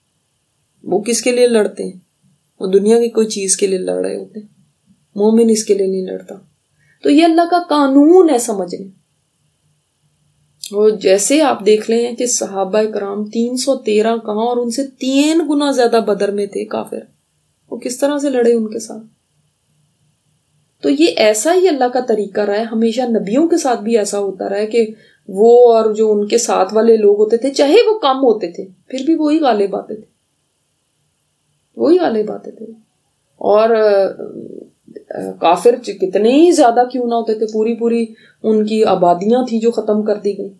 وہ کس کے لیے لڑتے ہیں؟ وہ دنیا کی کوئی چیز کے لیے لڑ رہے ہوتے ہیں، مومن اس کے لیے نہیں لڑتا۔ تو یہ اللہ کا قانون ہے، سمجھ لیں۔ اور جیسے آپ دیکھ لیں کہ صحابہ کرام 313 کہاں اور ان سے 3 گنا زیادہ بدر میں تھے کافر، وہ کس طرح سے لڑے ان کے ساتھ۔ تو یہ ایسا ہی اللہ کا طریقہ رہا ہے، ہمیشہ نبیوں کے ساتھ بھی ایسا ہوتا رہا ہے کہ وہ اور جو ان کے ساتھ والے لوگ ہوتے تھے چاہے وہ کم ہوتے تھے پھر بھی وہی غالب آتے تھے، وہی غالب آتے تھے۔ اور کافر کتنے ہی زیادہ کیوں نہ ہوتے تھے، پوری ان کی آبادیاں تھیں جو ختم کر دی گئی۔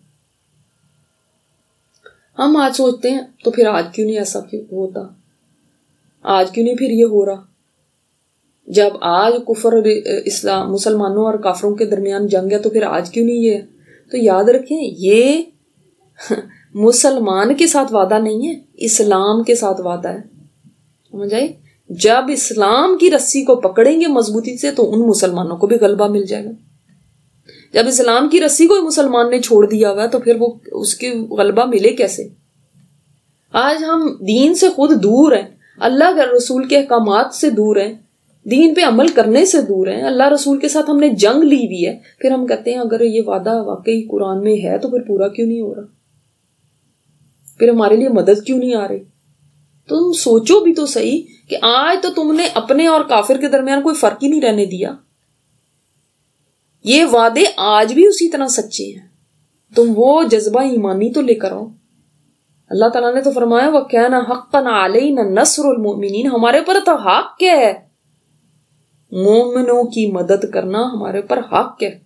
ہم آج سوچتے ہیں تو پھر آج کیوں نہیں ایسا ہوتا، آج کیوں نہیں پھر یہ ہو رہا؟ جب آج کفر اور اسلام، مسلمانوں اور کافروں کے درمیان جنگ ہے تو پھر آج کیوں نہیں یہ ہے؟ تو یاد رکھیں یہ مسلمان کے ساتھ وعدہ نہیں ہے، اسلام کے ساتھ وعدہ ہے، سمجھ آئی؟ جب اسلام کی رسی کو پکڑیں گے مضبوطی سے تو ان مسلمانوں کو بھی غلبہ مل جائے گا۔ جب اسلام کی رسی کو مسلمان نے چھوڑ دیا ہوا تو پھر وہ اس کی غلبہ ملے کیسے؟ آج ہم دین سے خود دور ہیں، اللہ کے رسول کے احکامات سے دور ہیں، دین پہ عمل کرنے سے دور ہیں، اللہ رسول کے ساتھ ہم نے جنگ لی ہوئی ہے، پھر ہم کہتے ہیں اگر یہ وعدہ واقعی قرآن میں ہے تو پھر پورا کیوں نہیں ہو رہا، پھر ہمارے لیے مدد کیوں نہیں آ رہی؟ تم سوچو بھی تو صحیح کہ آج تو تم نے اپنے اور کافر کے درمیان کوئی فرق ہی نہیں رہنے دیا، یہ وعدے آج بھی اسی طرح سچے ہیں، تم وہ جذبہ ایمانی تو لے کر آؤ۔ اللہ تعالیٰ نے تو فرمایا وَكَانَ حَقًّا عَلَيْنَا نَصْرُ الْمُؤْمِنِينَ، ہمارے پر تو حق ہے، مومنوں کی مدد کرنا ہمارے پر حق ہے،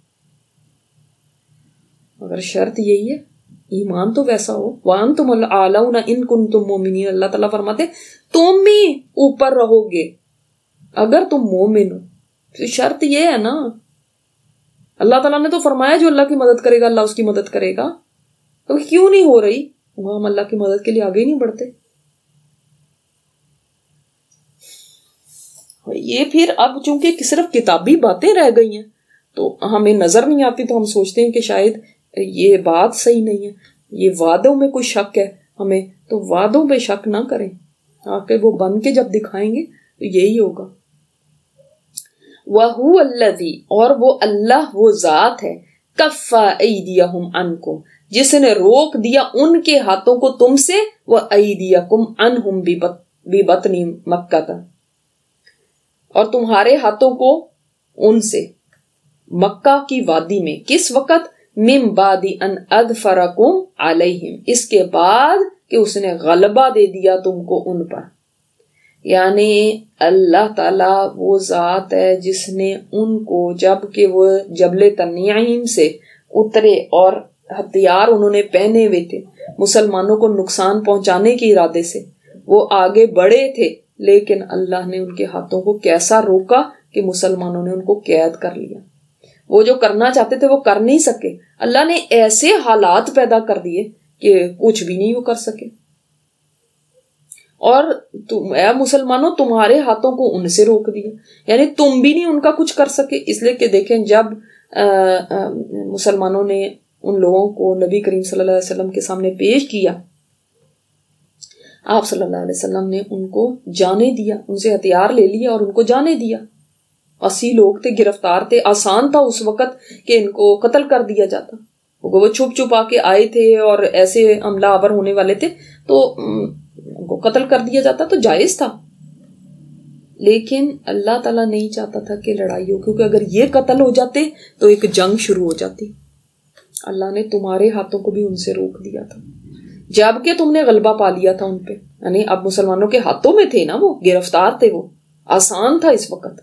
مگر شرط یہی ہے ایمان تو ویسا ہو۔ وَأَنْتُمُ الْأَعْلَوْنَ إِن كُنتُم مُؤْمِنِينَ، اللہ تعالیٰ فرماتے تم بھی اوپر رہو گے اگر تم مومن ہو۔ شرط یہ ہے نا، اللہ تعالیٰ نے تو فرمایا جو اللہ کی مدد کرے گا اللہ اس کی مدد کرے گا، تو کیوں نہیں ہو رہی؟ ہم اللہ کی مدد کے لیے آگے ہی نہیں بڑھتے۔ یہ پھر اب چونکہ صرف کتابی باتیں رہ گئی ہیں تو ہمیں نظر نہیں آتی، تو ہم سوچتے ہیں کہ شاید یہ بات صحیح نہیں ہے، یہ وعدوں میں کوئی شک ہے ہمیں، تو وعدوں پہ شک نہ کریں، آکے وہ بن کے جب دکھائیں گے تو یہی ہوگا۔ وَهُوَ الَّذِي، اور وہ اللہ وہ ذات ہے، کفّا ایدیہم عنکم، جس نے روک دیا ان کے ہاتھوں کو تم سے، وَایدیکم عنہم ببطن مکہ، اور تمہارے ہاتھوں کو ان سے مکہ کی وادی میں، کس وقت؟ من بعد ان اظفرکم علیہم، اس کے بعد کہ اس نے غلبہ دے دیا تم کو ان پر۔ یعنی اللہ تعالیٰ وہ ذات ہے جس نے ان کو، جب کہ وہ جبل تنعیم سے اترے اور ہتھیار انہوں نے پہنے ہوئے تھے مسلمانوں کو نقصان پہنچانے کے ارادے سے، وہ آگے بڑھے تھے، لیکن اللہ نے ان کے ہاتھوں کو کیسا روکا کہ مسلمانوں نے ان کو قید کر لیا۔ وہ جو کرنا چاہتے تھے وہ کر نہیں سکے، اللہ نے ایسے حالات پیدا کر دیے کہ کچھ بھی نہیں وہ کر سکے۔ اور اے مسلمانوں تمہارے ہاتھوں کو ان سے روک دیا، یعنی تم بھی نہیں ان کا کچھ کر سکے، اس لیے کہ دیکھیں جب مسلمانوں نے ان لوگوں کو نبی کریم صلی اللہ علیہ وسلم کے سامنے پیش کیا، آپ صلی اللہ علیہ وسلم نے ان کو جانے دیا، ان سے ہتھیار لے لیا اور ان کو جانے دیا۔ 80 لوگ تھے، گرفتار تھے، آسان تھا اس وقت کہ ان کو قتل کر دیا جاتا، وہ چھپ چھپا کے آئے تھے اور ایسے حملہ آور ہونے والے تھے تو ان کو قتل کر دیا جاتا تو جائز تھا، لیکن اللہ تعالیٰ نہیں چاہتا تھا کہ لڑائی ہو، کیونکہ اگر یہ قتل ہو جاتے تو ایک جنگ شروع ہو جاتی۔ اللہ نے تمہارے ہاتھوں کو بھی ان سے روک دیا تھا، جبکہ تم نے غلبہ پا لیا تھا ان پہ، یعنی اب مسلمانوں کے ہاتھوں میں تھے نا، وہ گرفتار تھے، وہ آسان تھا اس وقت۔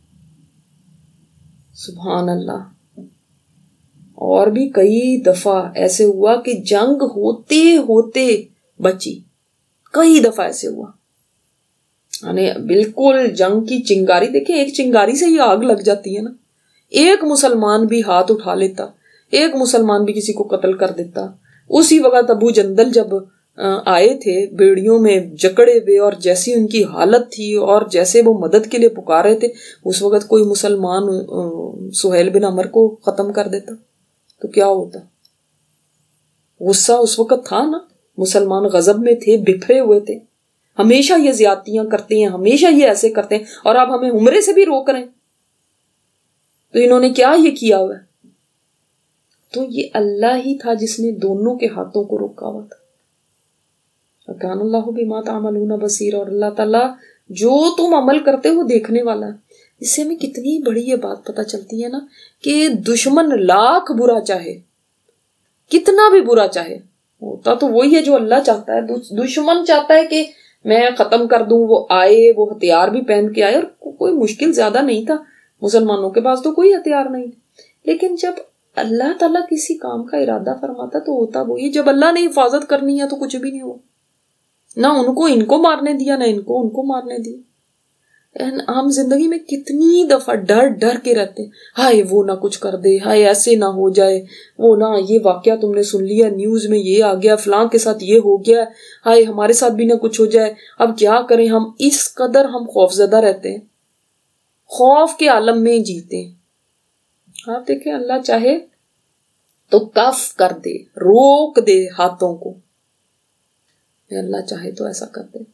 سبحان اللہ۔ اور بھی کئی دفعہ ایسے ہوا کہ جنگ ہوتے ہوتے بچی، کئی دفعہ ایسے ہوا، یعنی بالکل جنگ کی چنگاری، دیکھیں ایک چنگاری سے ہی آگ لگ جاتی ہے نا، ایک مسلمان بھی ہاتھ اٹھا لیتا، ایک مسلمان بھی کسی کو قتل کر دیتا۔ اسی وقت ابو جندل جب آئے تھے بیڑیوں میں جکڑے ہوئے، اور جیسی ان کی حالت تھی اور جیسے وہ مدد کے لیے پکارے تھے، اس وقت کوئی مسلمان سہیل بن عمر کو ختم کر دیتا تو کیا ہوتا؟ غصہ اس وقت تھا نا، مسلمان غضب میں تھے، بکھرے ہوئے تھے، ہمیشہ یہ زیادتیاں کرتے ہیں، ہمیشہ یہ ایسے کرتے ہیں، اور اب ہمیں عمرے سے بھی روک رہے ہیں، تو انہوں نے کیا یہ کیا ہوا ہے؟ تو یہ اللہ ہی تھا جس نے دونوں کے ہاتھوں کو روکا ہوا تھا۔ وَكَانَ اللَّهُ بِمَا تَعْمَلُونَ بَصِيرًا، اور اللہ تعالیٰ جو تم عمل کرتے ہو دیکھنے والا ہے۔ اس سے ہمیں کتنی بڑی یہ بات پتہ چلتی ہے نا کہ دشمن لاکھ برا چاہے، کتنا بھی برا چاہے، ہوتا تو وہی ہے جو اللہ چاہتا ہے۔ دشمن چاہتا ہے کہ میں ختم کر دوں، وہ آئے، وہ ہتھیار بھی پہن کے آئے، اور کوئی مشکل زیادہ نہیں تھا، مسلمانوں کے پاس تو کوئی ہتھیار نہیں تھے، لیکن جب اللہ تعالیٰ کسی کام کا ارادہ فرماتا تو ہوتا وہی، جب اللہ نے حفاظت کرنی ہے تو کچھ بھی نہیں ہوا، نہ ان کو مارنے دیا، نہ ان کو مارنے دیا۔ ہم زندگی میں کتنی دفعہ ڈر کے رہتے ہیں، ہائے وہ نہ کچھ کر دے، ہائے ایسے نہ ہو جائے، وہ نہ یہ واقعہ تم نے سن لیا نیوز میں، یہ آ گیا، فلاں کے ساتھ یہ ہو گیا، ہائے ہمارے ساتھ بھی نہ کچھ ہو جائے، اب کیا کریں۔ ہم اس قدر ہم خوف زدہ رہتے ہیں، خوف کے عالم میں جیتے ہیں۔ آپ دیکھیں اللہ چاہے تو کف کر دے، روک دے ہاتھوں کو، اللہ چاہے تو ایسا کر دے۔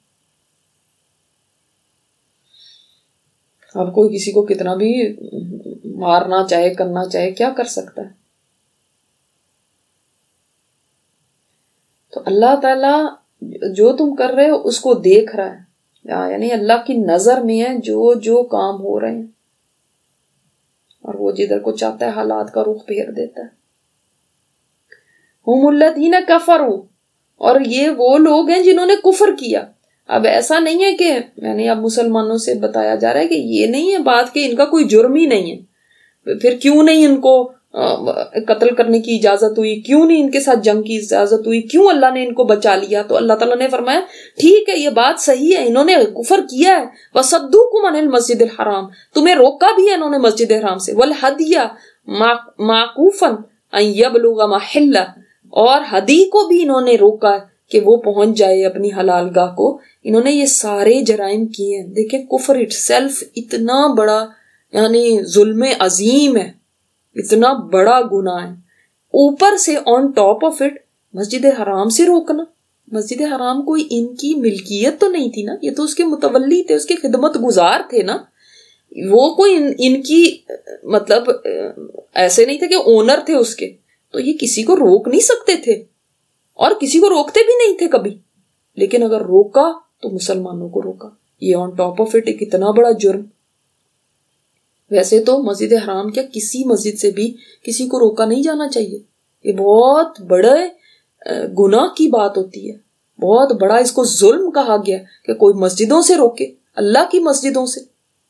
اب کوئی کسی کو کتنا بھی مارنا چاہے، کرنا چاہے، کیا کر سکتا ہے؟ تو اللہ تعالیٰ جو تم کر رہے ہو اس کو دیکھ رہا ہے، یعنی اللہ کی نظر میں ہے جو کام ہو رہے ہیں، اور وہ جدھر کو چاہتا ہے حالات کا رخ پھیر دیتا ہے۔ ہم الذین کفروا، اور یہ وہ لوگ ہیں جنہوں نے کفر کیا۔ اب ایسا نہیں ہے کہ یعنی اب مسلمانوں سے بتایا جا رہا ہے کہ یہ نہیں ہے بات کہ ان کا کوئی جرم ہی نہیں ہے، پھر کیوں نہیں ان کو قتل کرنے کی اجازت ہوئی، کیوں نہیں ان کے ساتھ جنگ کی اجازت ہوئی، کیوں اللہ نے ان کو بچا لیا؟ تو اللہ تعالیٰ نے فرمایا ٹھیک ہے، یہ بات صحیح ہے، انہوں نے کفر کیا ہے، وَصَدُّوكُمْ عَنِ الْمَسْجِدِ الْحَرَامِ، تمہیں روکا بھی ہے انہوں نے مسجد حرام سے، وَالْهَدْيَ مَعْكُوفًا أَن يَبْلُغَ مَحِلَّهُ، اور ہدی کو بھی انہوں نے روکا کہ وہ پہنچ جائے اپنی حلال گاہ کو. انہوں نے یہ سارے جرائم کیے ہیں. دیکھیں کفر اٹ سیلف اتنا بڑا یعنی ظلم عظیم ہے, اتنا بڑا گناہ ہے. اوپر سے آن ٹاپ آف اٹ مسجد حرام سے روکنا. مسجد حرام کوئی ان کی ملکیت تو نہیں تھی نا, یہ تو اس کے متولی تھے, اس کے خدمت گزار تھے نا. وہ کوئی ان کی مطلب ایسے نہیں تھے کہ اونر تھے اس کے, تو یہ کسی کو روک نہیں سکتے تھے اور کسی کو روکتے بھی نہیں تھے کبھی. لیکن اگر روکا تو مسلمانوں کو روکا. یہ آن ٹاپ آف اٹ ایک اتنا بڑا جرم. ویسے تو مسجد حرام کیا کسی مسجد سے بھی کسی کو روکا نہیں جانا چاہیے. یہ بہت بڑے گناہ کی بات ہوتی ہے, بہت بڑا اس کو ظلم کہا گیا کہ کوئی مسجدوں سے روکے, اللہ کی مسجدوں سے,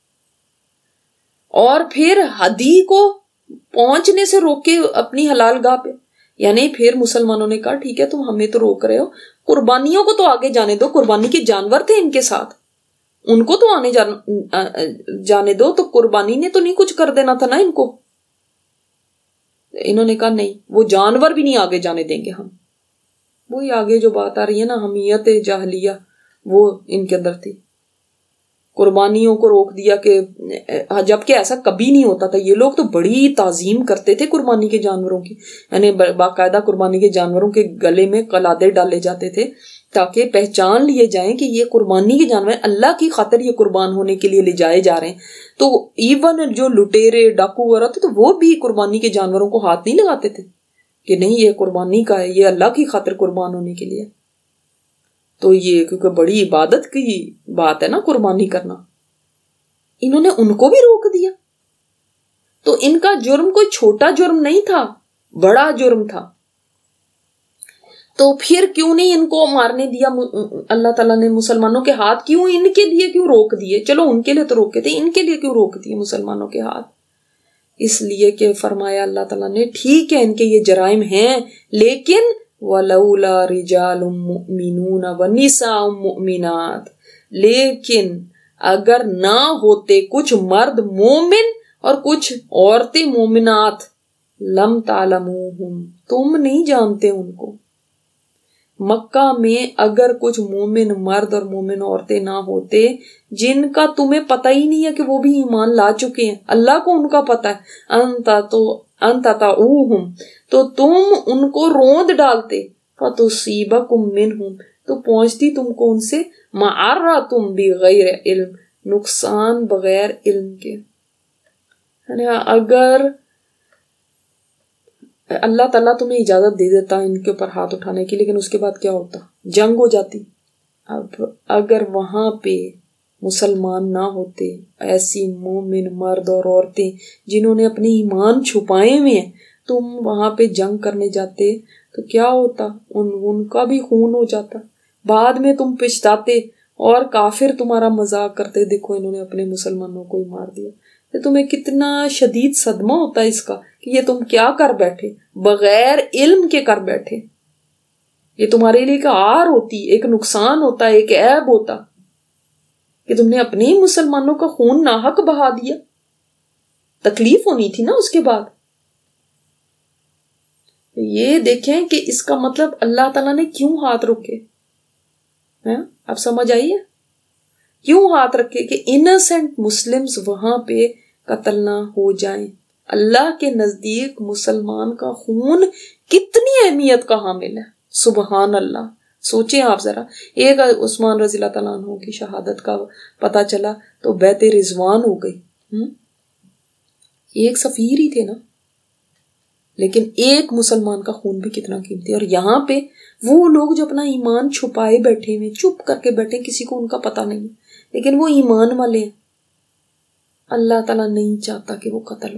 اور پھر حدی کو پہنچنے سے روکے اپنی حلال گاہ پہ. یعنی پھر مسلمانوں نے کہا ٹھیک ہے تم ہمیں تو روک رہے ہو, قربانیوں کو تو آگے جانے دو, قربانی کے جانور تھے ان کے ساتھ, ان کو تو آنے جانے دو. تو قربانی نے تو نہیں کچھ کر دینا تھا نا ان کو. انہوں نے کہا نہیں, وہ جانور بھی نہیں آگے جانے دیں گے ہم. وہی آگے جو بات آ رہی ہے نا, حمیت جاہلیہ وہ ان کے اندر تھی. قربانیوں کو روک دیا کہ جبکہ ایسا کبھی نہیں ہوتا تھا. یہ لوگ تو بڑی تعظیم کرتے تھے قربانی کے جانوروں کی, یعنی باقاعدہ قربانی کے جانوروں کے گلے میں قلادے ڈالے جاتے تھے تاکہ پہچان لیے جائیں کہ یہ قربانی کے جانور اللہ کی خاطر یہ قربان ہونے کے لیے لے جائے جا رہے ہیں. تو ایون جو لٹیرے ڈاکو وغیرہ تھے تو وہ بھی قربانی کے جانوروں کو ہاتھ نہیں لگاتے تھے کہ نہیں یہ قربانی کا ہے, یہ اللہ کی خاطر قربان ہونے کے لیے. تو یہ کیونکہ بڑی عبادت کی بات ہے نا قربانی کرنا, انہوں نے ان کو بھی روک دیا. تو ان کا جرم کوئی چھوٹا جرم نہیں تھا, بڑا جرم تھا. تو پھر کیوں نہیں ان کو مارنے دیا اللہ تعالیٰ نے مسلمانوں کے ہاتھ؟ کیوں ان کے لیے کیوں روک دیے؟ چلو ان کے لیے تو روکے تھے, ان کے لیے کیوں روک دیے مسلمانوں کے ہاتھ؟ اس لیے کہ فرمایا اللہ تعالیٰ نے ٹھیک ہے ان کے یہ جرائم ہیں, لیکن وَلَوْلَا رِجَالٌ مُؤْمِنُونَ وَنِسَاءٌ مُؤْمِنَاتٌ, لیکن اگر نہ ہوتے کچھ مرد مومن اور کچھ عورتیں مومنات, لم تعلموہم, تم نہیں جانتے ان کو. مکہ میں اگر کچھ مومن مرد اور مومن عورتیں نہ ہوتے جن کا تمہیں پتہ ہی نہیں ہے کہ وہ بھی ایمان لا چکے ہیں, اللہ کو ان کا پتہ ہے, انت تعوہم, تو تم ان کو روند ڈالتے, فتصیبکم منہم, تو پہنچتی تم کو ان سے معرۃ بغیر علم, نقصان بغیر علم کے. اگر اللہ تعالیٰ تمہیں اجازت دے دیتا ان کے اوپر ہاتھ اٹھانے کی, لیکن اس کے بعد کیا ہوتا؟ جنگ ہو جاتی. اب اگر وہاں پہ مسلمان نہ ہوتے, ایسی مومن مرد اور عورتیں جنہوں نے اپنے ایمان چھپائے ہوئے ہیں, تم وہاں پہ جنگ کرنے جاتے تو کیا ہوتا؟ ان کا بھی خون ہو جاتا. بعد میں تم پچھتاتے اور کافر تمہارا مذاق کرتے, دیکھو انہوں نے اپنے مسلمانوں کو ہی مار دیا. تمہیں کتنا شدید صدمہ ہوتا ہے اس کا کہ یہ تم کیا کر بیٹھے, بغیر علم کے کر بیٹھے. یہ تمہارے لیے ایک عار ہوتی, ایک نقصان ہوتا, ایک عیب ہوتا کہ تم نے اپنے ہی مسلمانوں کا خون ناحق بہا دیا. تکلیف ہونی تھی نا اس کے بعد. یہ دیکھیں کہ اس کا مطلب اللہ تعالیٰ نے کیوں ہاتھ روکے. اب سمجھ آئی ہے کیوں ہاتھ رکھے؟ کہ انسینٹ مسلمز وہاں پہ قتل نہ ہو جائیں. اللہ کے نزدیک مسلمان کا خون کتنی اہمیت کا حامل ہے, سبحان اللہ. سوچیں آپ ذرا, ایک عثمان رضی اللہ تعالیٰ عنہ کی شہادت کا پتہ چلا تو بیعت رضوان ہو گئی. ایک سفیر ہی تھے نا, لیکن ایک مسلمان کا خون بھی کتنا قیمتی. اور یہاں پہ وہ لوگ جو اپنا ایمان چھپائے بیٹھے ہوئے, چپ کر کے بیٹھے, کسی کو ان کا پتہ نہیں, لیکن وہ ایمان والے ہیں. اللہ تعالیٰ نہیں چاہتا کہ وہ قتل ہو.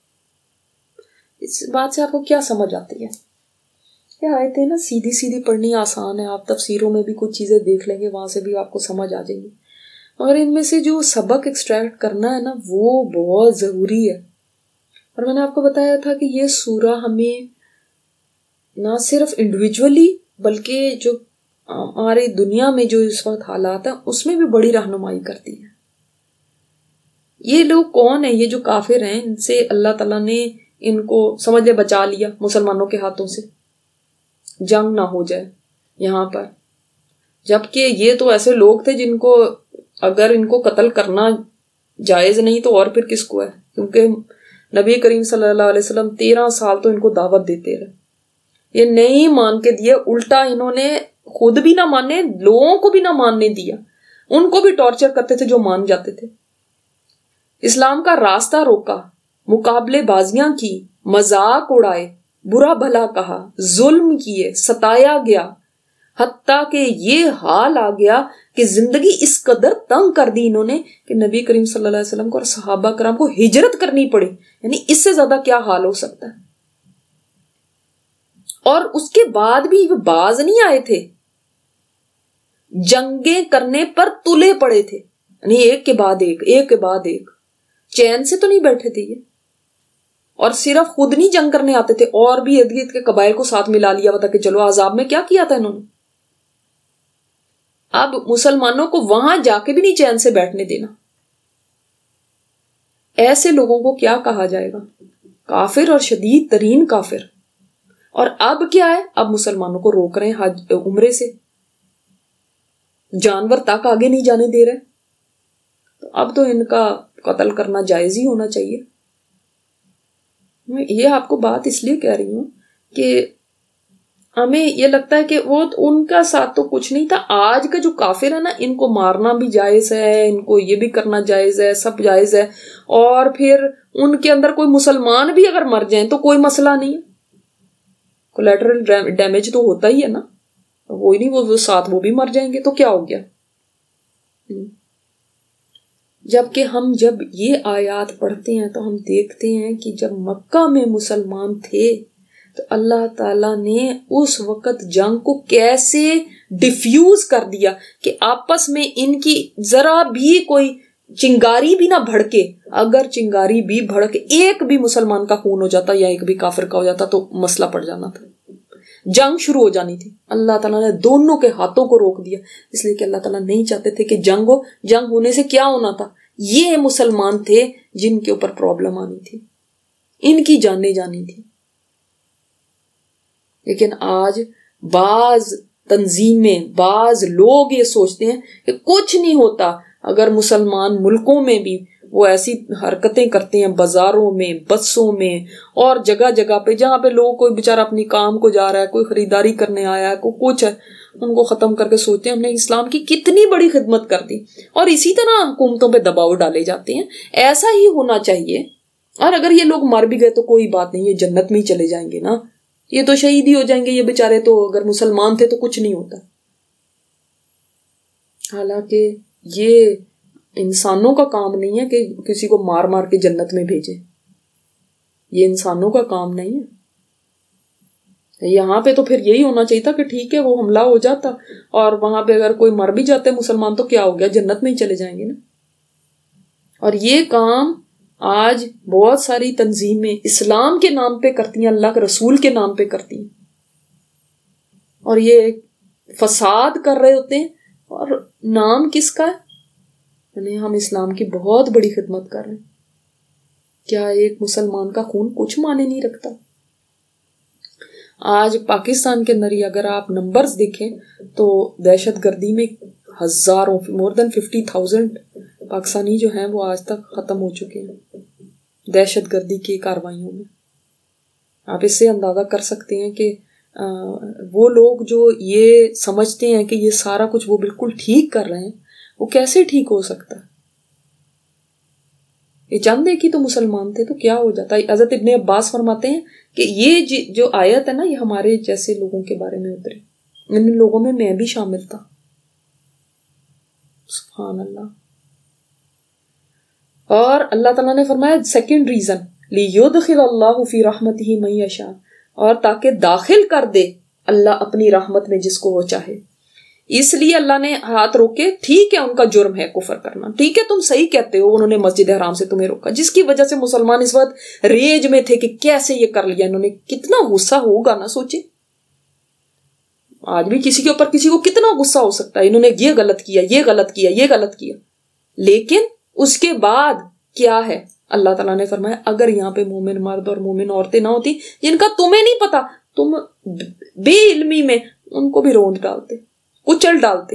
اس بات سے آپ کو کیا سمجھ آتی ہے؟ یہ آیتیں نا سیدھی سیدھی پڑھنی آسان ہے, آپ تفسیروں میں بھی کچھ چیزیں دیکھ لیں گے, وہاں سے بھی آپ کو سمجھ آ جائیں گی. مگر ان میں سے جو سبق ایکسٹریکٹ کرنا ہے نا وہ بہت ضروری ہے. اور میں نے آپ کو بتایا تھا کہ یہ سورہ ہمیں نہ صرف انڈیویجولی بلکہ جو ہماری دنیا میں جو اس وقت حالات ہیں اس میں بھی بڑی رہنمائی کرتی ہے. یہ لوگ کون ہیں؟ یہ جو کافر ہیں, ان سے اللہ تعالیٰ نے ان کو سمجھ لے بچا لیا مسلمانوں کے ہاتھوں سے, جنگ نہ ہو جائے. یہاں پر، جبکہ یہ تو ایسے لوگ تھے جن کو اگر ان کو قتل کرنا جائز نہیں تو اور پھر کس کو ہے، کیونکہ نبی کریم صلی اللہ علیہ وسلم 13 سال تو ان کو دعوت دیتے رہے، یہ نہیں مان کے دیے، الٹا انہوں نے خود بھی نہ مانے، لوگوں کو بھی نہ ماننے دیا، ان کو بھی ٹارچر کرتے تھے جو مان جاتے تھے، اسلام کا راستہ روکا، مقابلے بازیاں کی، مذاق اڑائے، برا بھلا کہا، ظلم کیے، ستایا گیا، حتیٰ کہ یہ حال آ گیا کہ زندگی اس قدر تنگ کر دی انہوں نے کہ نبی کریم صلی اللہ علیہ وسلم کو اور صحابہ کرام کو ہجرت کرنی پڑی، یعنی اس سے زیادہ کیا حال ہو سکتا ہے۔ اور اس کے بعد بھی وہ باز نہیں آئے تھے، جنگیں کرنے پر تلے پڑے تھے، یعنی ایک کے بعد ایک، ایک کے بعد ایک، چین سے تو نہیں بیٹھے تھے یہ، اور صرف خود نہیں جنگ کرنے آتے تھے، اور بھی ارد گرد کے قبائل کو ساتھ ملا لیا تھا کہ چلو عذاب میں کیا کیا تھا انہوں نے۔ اب مسلمانوں کو وہاں جا کے بھی نہیں چین سے بیٹھنے دینا، ایسے لوگوں کو کیا کہا جائے گا؟ کافر اور شدید ترین کافر۔ اور اب کیا ہے؟ اب مسلمانوں کو روک رہے ہیں حج عمرے سے، جانور تک آگے نہیں جانے دے رہے، تو اب تو ان کا قتل کرنا جائز ہی ہونا چاہیے۔ میں یہ آپ کو بات اس لیے کہہ رہی ہوں کہ ہمیں یہ لگتا ہے کہ وہ ان کا ساتھ تو کچھ نہیں تھا، آج کا جو کافر ہے نا، ان کو مارنا بھی جائز ہے، ان کو یہ بھی کرنا جائز ہے، سب جائز ہے، اور پھر ان کے اندر کوئی مسلمان بھی اگر مر جائیں تو کوئی مسئلہ نہیں ہے، کولیٹرل ڈیمیج تو ہوتا ہی ہے نا، وہی نہیں وہ ساتھ وہ بھی مر جائیں گے تو کیا ہو گیا۔ جبکہ ہم جب یہ آیات پڑھتے ہیں تو ہم دیکھتے ہیں کہ جب مکہ میں مسلمان تھے تو اللہ تعالیٰ نے اس وقت جنگ کو کیسے ڈیفیوز کر دیا کہ آپس میں ان کی ذرا بھی کوئی چنگاری بھی نہ بھڑکے، اگر چنگاری بھی بھڑکے، ایک بھی مسلمان کا خون ہو جاتا یا ایک بھی کافر کا ہو جاتا تو مسئلہ پڑ جانا تھا، جنگ شروع ہو جانی تھی۔ اللہ تعالیٰ نے دونوں کے ہاتھوں کو روک دیا، اس لیے کہ اللہ تعالیٰ نہیں چاہتے تھے کہ جنگ ہو، جنگ ہونے سے کیا ہونا تھا، یہ مسلمان تھے جن کے اوپر پرابلم آنی تھی، ان کی جانیں جانی تھی۔ لیکن آج بعض تنظیمیں، بعض لوگ یہ سوچتے ہیں کہ کچھ نہیں ہوتا اگر مسلمان ملکوں میں بھی وہ ایسی حرکتیں کرتے ہیں، بازاروں میں، بسوں میں اور جگہ جگہ پہ جہاں پہ لوگ، کوئی بیچارہ اپنی کام کو جا رہا ہے، کوئی خریداری کرنے آیا ہے، کوئی کچھ ہے، ان کو ختم کر کے سوچتے ہیں ہم نے اسلام کی کتنی بڑی خدمت کر دی، اور اسی طرح حکومتوں پہ دباؤ ڈالے جاتے ہیں۔ ایسا ہی ہونا چاہیے، اور اگر یہ لوگ مر بھی گئے تو کوئی بات نہیں، یہ جنت میں ہی چلے جائیں گے نا، یہ تو شہید ہی ہو جائیں گے، یہ بیچارے تو اگر مسلمان تھے تو کچھ نہیں ہوتا۔ حالانکہ یہ انسانوں کا کام نہیں ہے کہ کسی کو مار مار کے جنت میں بھیجے، یہ انسانوں کا کام نہیں ہے۔ یہاں پہ تو پھر یہی ہونا چاہیے تھا کہ ٹھیک ہے وہ حملہ ہو جاتا، اور وہاں پہ اگر کوئی مر بھی جاتے مسلمان تو کیا ہو گیا، جنت میں ہی چلے جائیں گے نا۔ اور یہ کام آج بہت ساری تنظیمیں اسلام کے نام پہ کرتی ہیں، اللہ کے رسول کے نام پہ کرتی ہیں، اور یہ فساد کر رہے ہوتے ہیں، اور نام کس کا ہے؟ یعنی ہم اسلام کی بہت بڑی خدمت کر رہے ہیں۔ کیا ایک مسلمان کا خون کچھ معنی نہیں رکھتا؟ آج پاکستان کے اندر ہی اگر آپ نمبرز دیکھیں تو دہشت گردی میں ہزاروں، more than 50,000 پاکستانی جو ہیں وہ آج تک ختم ہو چکے ہیں دہشت گردی کی کارروائیوں میں۔ آپ اس سے اندازہ کر سکتے ہیں کہ وہ لوگ جو یہ سمجھتے ہیں کہ یہ سارا کچھ وہ بالکل ٹھیک کر رہے ہیں، وہ کیسے ٹھیک ہو سکتا ہے؟ یہ چند ایک ہی تو مسلمان تھے تو کیا ہو جاتا ہے۔ حضرت ابن عباس فرماتے ہیں کہ یہ جو آیت ہے نا، یہ ہمارے جیسے لوگوں کے بارے میں اتری، ان لوگوں میں میں بھی شامل تھا۔ سبحان اللہ۔ اور اللہ تعالیٰ نے فرمایا سیکنڈ ریزن، لِيُدْخِلَ اللَّهُ فِي رَحْمَتِهِ مَن يَشَاءُ، اور تاکہ داخل کر دے اللہ اپنی رحمت میں جس کو وہ چاہے۔ اس لیے اللہ نے ہاتھ روکے، ٹھیک ہے ان کا جرم ہے کفر کرنا، ٹھیک ہے تم صحیح کہتے ہو، انہوں نے مسجد حرام سے تمہیں روکا، جس کی وجہ سے مسلمان اس وقت ریج میں تھے کہ کیسے یہ کر لیا انہوں نے، کتنا غصہ ہوگا نا، سوچے آج بھی کسی کے اوپر کسی کو کتنا غصہ ہو سکتا ہے، انہوں نے یہ غلط کیا، یہ غلط کیا، یہ غلط کیا، لیکن اس کے بعد کیا ہے؟ اللہ تعالیٰ نے فرمایا اگر یہاں پہ مومن مرد اور مومن عورتیں نہ ہوتی جن کا تمہیں نہیں پتا، تم بے علمی میں ان کو بھی روند ڈالتے, کچل ڈالتے.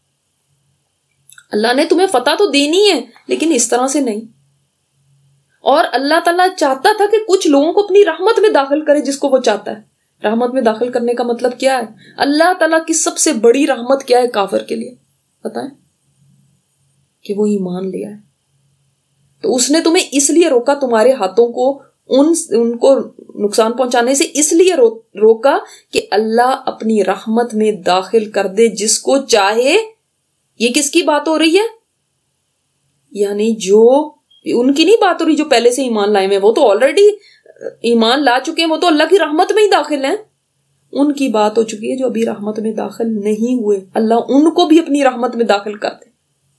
اللہ نے تمہیں فتح تو دینی ہے لیکن اس طرح سے نہیں. اور اللہ تعالیٰ چاہتا تھا کہ کچھ لوگوں کو اپنی رحمت میں داخل کرے جس کو وہ چاہتا ہے. رحمت میں داخل کرنے کا مطلب کیا ہے؟ اللہ تعالیٰ کی سب سے بڑی رحمت کیا ہے کافر کے لیے بتائیں؟ کہ وہ ایمان لے آئے. تو اس نے تمہیں اس لیے روکا, تمہارے ہاتھوں کو ان کو نقصان پہنچانے سے اس لیے روکا کہ اللہ اپنی رحمت میں داخل کر دے جس کو چاہے. یہ کس کی بات ہو رہی ہے؟ یعنی جو ان کی نہیں بات ہو رہی جو پہلے سے ایمان لائے ہیں, وہ تو آلریڈی ایمان لا چکے ہیں, وہ تو اللہ کی رحمت میں ہی داخل ہیں. ان کی بات ہو چکی ہے جو ابھی رحمت میں داخل نہیں ہوئے, اللہ ان کو بھی اپنی رحمت میں داخل کر دے.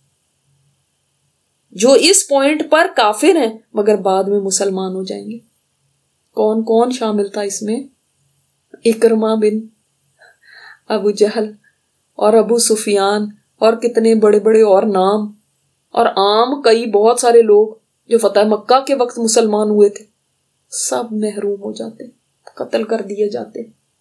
جو اس پوائنٹ پر کافر ہیں مگر بعد میں مسلمان ہو جائیں گے. کون کون شامل تھا اس میں؟ اکرمہ بن ابو جہل اور ابو سفیان اور کتنے بڑے بڑے اور نام, اور عام کئی بہت سارے لوگ جو فتح مکہ کے وقت مسلمان ہوئے تھے, سب محروم ہو جاتے, قتل کر دیے جاتے.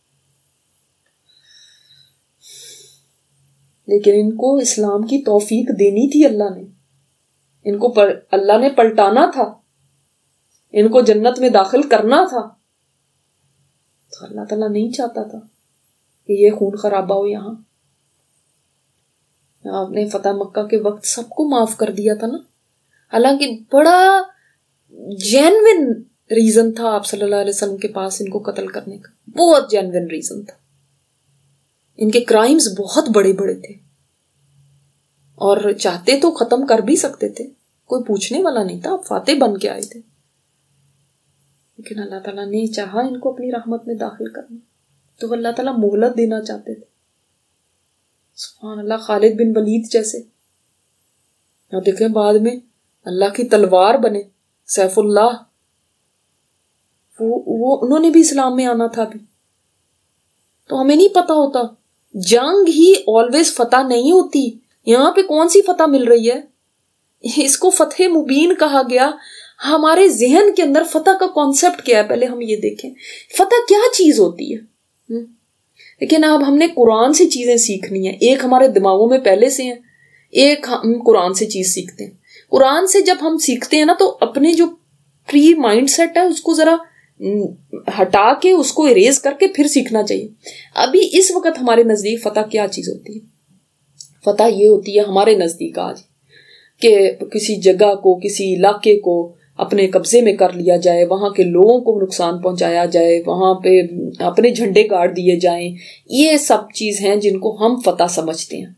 لیکن ان کو اسلام کی توفیق دینی تھی اللہ نے, ان کو اللہ نے پلٹانا تھا, ان کو جنت میں داخل کرنا تھا. تو اللہ تعالیٰ نہیں چاہتا تھا کہ یہ خون خرابہ ہو. یہاں آپ نے فتح مکہ کے وقت سب کو معاف کر دیا تھا نا, حالانکہ بڑا جینوین ریزن تھا آپ صلی اللہ علیہ وسلم کے پاس ان کو قتل کرنے کا, بہت جینوین ریزن تھا. ان کے کرائمز بہت بڑے بڑے تھے اور چاہتے تو ختم کر بھی سکتے تھے, کوئی پوچھنے والا نہیں تھا, آپ فاتح بن کے آئے تھے. لیکن اللہ تعالیٰ نے چاہا ان کو اپنی رحمت میں داخل کرنا, تو اللہ تعالیٰ مہلت دینا چاہتے تھے. سبحان اللہ, خالد بن ولید جیسے, اور دیکھیں بعد میں اللہ کی تلوار بنے, سیف اللہ, وہ انہوں نے بھی اسلام میں آنا تھا بھی. تو ہمیں نہیں پتا ہوتا, جنگ ہی آلویز فتح نہیں ہوتی. یہاں پہ کون سی فتح مل رہی ہے؟ اس کو فتح مبین کہا گیا. ہمارے ذہن کے اندر فتح کا کانسیپٹ کیا ہے پہلے ہم یہ دیکھیں, فتح کیا چیز ہوتی ہے. لیکن اب ہم نے قرآن سے چیزیں سیکھنی ہیں. ایک ہمارے دماغوں میں پہلے سے ہیں, ایک ہم قرآن سے چیز سیکھتے ہیں. قرآن سے جب ہم سیکھتے ہیں نا تو اپنے جو پری مائنڈ سیٹ ہے اس کو ذرا ہٹا کے اس کو اریز کر کے پھر سیکھنا چاہیے. ابھی اس وقت ہمارے نزدیک فتح کیا چیز ہوتی ہے؟ فتح یہ ہوتی ہے ہمارے نزدیک آج کہ کسی جگہ کو, کسی علاقے کو اپنے قبضے میں کر لیا جائے, وہاں کے لوگوں کو نقصان پہنچایا جائے, وہاں پہ اپنے جھنڈے گاڑ دیے جائیں. یہ سب چیز ہیں جن کو ہم فتح سمجھتے ہیں.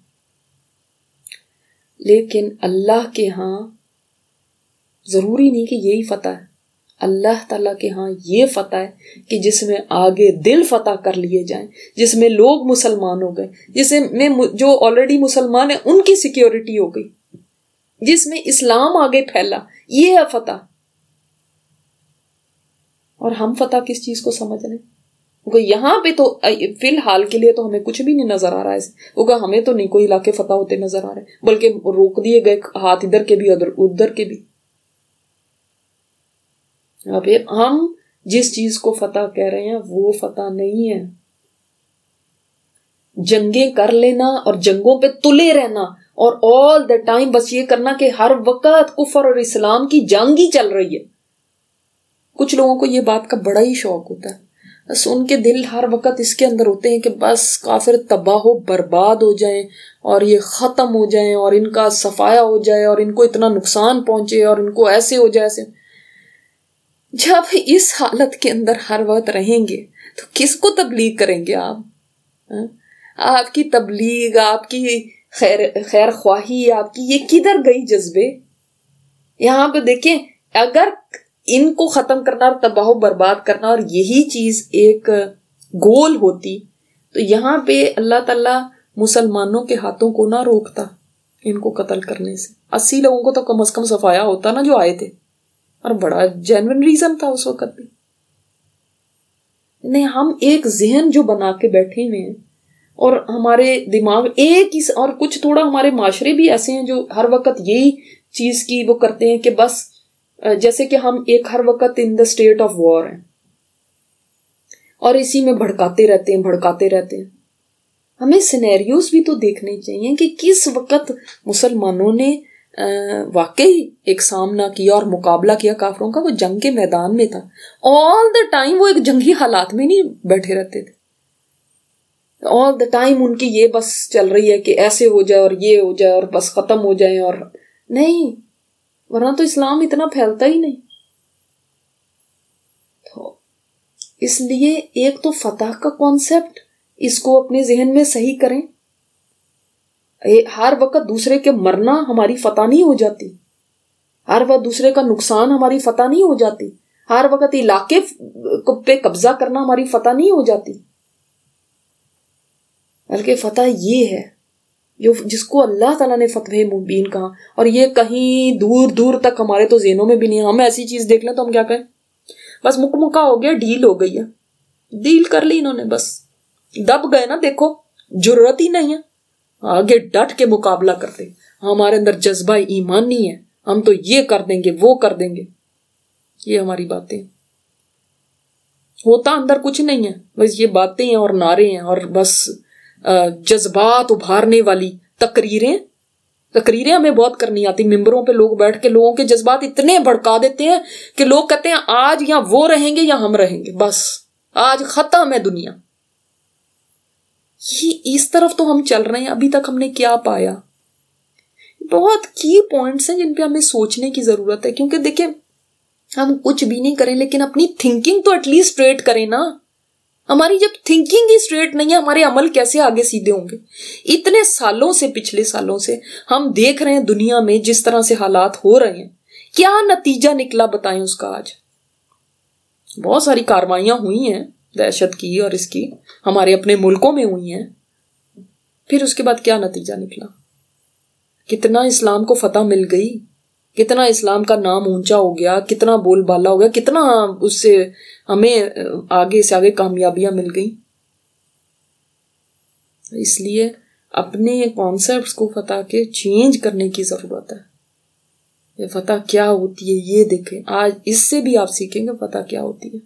لیکن اللہ کے ہاں ضروری نہیں کہ یہی فتح ہے. اللہ تعالیٰ کے ہاں یہ فتح ہے کہ جس میں آگے دل فتح کر لیے جائیں, جس میں لوگ مسلمان ہو گئے, جس میں جو آلریڈی مسلمان ہیں ان کی سیکیورٹی ہو گئی, جس میں اسلام آگے پھیلا. یہ ہے فتح. اور ہم فتح کس چیز کو سمجھ رہے ہیں؟ کیونکہ یہاں پہ تو فی الحال کے لیے تو ہمیں کچھ بھی نہیں نظر آ رہا ہے. کیونکہ ہمیں تو نہیں کوئی علاقے فتح ہوتے نظر آ رہے, بلکہ روک دیے گئے ہاتھ ادھر کے بھی ادھر کے بھی. اب ہم جس چیز کو فتح کہہ رہے ہیں وہ فتح نہیں ہے. جنگیں کر لینا اور جنگوں پہ تلے رہنا اور آل دا ٹائم بس یہ کرنا کہ ہر وقت کفر اور اسلام کی جنگ ہی چل رہی ہے. کچھ لوگوں کو یہ بات کا بڑا ہی شوق ہوتا ہے, بس ان کے دل ہر وقت اس کے اندر ہوتے ہیں کہ بس کافر تباہ و برباد ہو جائیں اور یہ ختم ہو جائیں اور ان کا صفایا ہو جائے اور ان کو اتنا نقصان پہنچے اور ان کو ایسے ہو جائے ایسے. جب اس حالت کے اندر ہر وقت رہیں گے تو کس کو تبلیغ کریں گے آپ؟ آپ کی تبلیغ, آپ کی خیر خواہی, آپ کی یہ کدھر گئی جذبے؟ یہاں پہ دیکھیں, اگر ان کو ختم کرنا اور تباہ و برباد کرنا اور یہی چیز ایک گول ہوتی تو یہاں پہ اللہ تعالیٰ مسلمانوں کے ہاتھوں کو نہ روکتا ان کو قتل کرنے سے. 80 لوگوں کو تو کم از کم صفایا ہوتا نا جو آئے تھے, اور بڑا جینوین ریزن تھا اس وقت بھی. نہیں, ہم ایک ذہن جو بنا کے بیٹھے ہوئے ہیں اور ہمارے دماغ ایک ہی, اور کچھ تھوڑا ہمارے معاشرے بھی ایسے ہیں جو ہر وقت یہی چیز کی وہ کرتے ہیں کہ بس جیسے کہ ہم ایک ہر وقت ان دا اسٹیٹ آف وار ہیں اور اسی میں بھڑکاتے رہتے ہیں. ہمیں سینیریوز بھی تو دیکھنے چاہیے کہ کس وقت مسلمانوں نے واقعی ایک سامنا کیا اور مقابلہ کیا کافروں کا. وہ جنگ کے میدان میں تھا. آل دا ٹائم وہ ایک جنگی حالات میں نہیں بیٹھے رہتے تھے. آل دا ٹائم ان کی یہ بس چل رہی ہے کہ ایسے ہو جائے اور یہ ہو جائے اور بس ختم ہو جائے. اور نہیں، ورنہ تو اسلام اتنا پھیلتا ہی نہیں. تو اس لیے ایک تو فتح کا کانسیپٹ، اس کو اپنے ذہن میں صحیح کریں. ہر وقت دوسرے کے مرنا ہماری فتح نہیں ہو جاتی. ہر وقت دوسرے کا نقصان ہماری فتح نہیں ہو جاتی. ہر وقت علاقے پہ قبضہ کرنا ہماری فتح نہیں ہو جاتی. بلکہ فتح یہ ہے جس کو اللہ تعالیٰ نے فتح مبین کہا. اور یہ کہیں دور دور تک ہمارے تو ذہنوں میں بھی نہیں ہے. ہم ایسی چیز دیکھ لیں تو ہم کیا کہیں، بس مکمکا ہو گیا، ڈیل ہو گئی ہے، ڈیل کر لی انہوں نے، بس دب گئے نا. دیکھو ضرورت ہی نہیں ہے آگے ڈٹ کے مقابلہ کرتے. ہمارے اندر جذبہ ایمان نہیں ہے، ہم تو یہ کر دیں گے وہ کر دیں گے. یہ ہماری باتیں، ہوتا اندر کچھ نہیں ہے، بس یہ باتیں ہیں اور نعرے ہیں اور بس جذبات ابھارنے والی تقریریں ہمیں بہت کرنی آتی. ممبروں پہ لوگ بیٹھ کے لوگوں کے جذبات اتنے بھڑکا دیتے ہیں کہ لوگ کہتے ہیں آج یا وہ رہیں گے یا ہم رہیں گے، بس آج ختم ہے دنیا. یہ اس طرف تو ہم چل رہے ہیں. ابھی تک ہم نے کیا پایا؟ بہت کی پوائنٹس ہیں جن پہ ہمیں سوچنے کی ضرورت ہے. کیونکہ دیکھیں، ہم کچھ بھی نہیں کریں لیکن اپنی تھنکنگ تو ایٹ لیسٹ اسٹریٹ کریں نا. ہماری جب تھنکنگ ہی اسٹریٹ نہیں ہے، ہمارے عمل کیسے آگے سیدھے ہوں گے؟ اتنے سالوں سے، پچھلے سالوں سے ہم دیکھ رہے ہیں دنیا میں جس طرح سے حالات ہو رہے ہیں. کیا نتیجہ نکلا بتائیں اس کا؟ آج بہت ساری کاروائیاں ہوئی ہیں دہشت کی اور اس کی، ہمارے اپنے ملکوں میں ہوئی ہیں. پھر اس کے بعد کیا نتیجہ نکلا؟ کتنا اسلام کو فتح مل گئی، کتنا اسلام کا نام اونچا ہو گیا، کتنا بول بالا ہو گیا، کتنا اس سے ہمیں آگے سے آگے کامیابیاں مل گئی. اس لیے اپنے کانسیپٹس کو فتح کے چینج کرنے کی ضرورت ہے. یہ فتح کیا ہوتی ہے یہ دیکھیں. آج اس سے بھی آپ سیکھیں گے فتح کیا ہوتی ہے.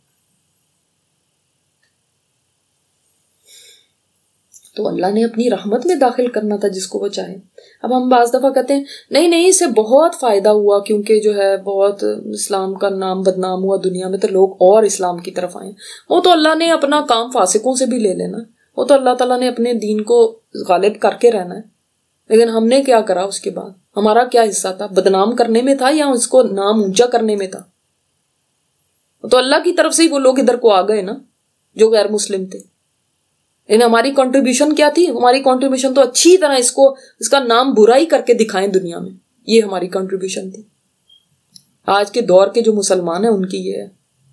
تو اللہ نے اپنی رحمت میں داخل کرنا تھا جس کو وہ چاہے. اب ہم بعض دفعہ کہتے ہیں نہیں اس سے بہت فائدہ ہوا کیونکہ جو ہے بہت اسلام کا نام بدنام ہوا دنیا میں تو لوگ اور اسلام کی طرف آئے. وہ تو اللہ نے اپنا کام فاسقوں سے بھی لے لینا. وہ تو اللہ تعالیٰ نے اپنے دین کو غالب کر کے رہنا ہے. لیکن ہم نے کیا کرا اس کے بعد؟ ہمارا کیا حصہ تھا؟ بدنام کرنے میں تھا یا اس کو نام اونچا کرنے میں تھا؟ تو اللہ کی طرف سے ہی وہ لوگ ادھر کو آ گئے نا جو غیر مسلم تھے. ہماری کنٹریبیوشن کیا تھی؟ ہماری کنٹریبیوشن تو اچھی طرح اس کا نام برائی کر کے دکھائیں دنیا میں. یہ ہماری کنٹریبیوشن تھی. آج کے دور کے جو مسلمان ہیں ان کی یہ ہے.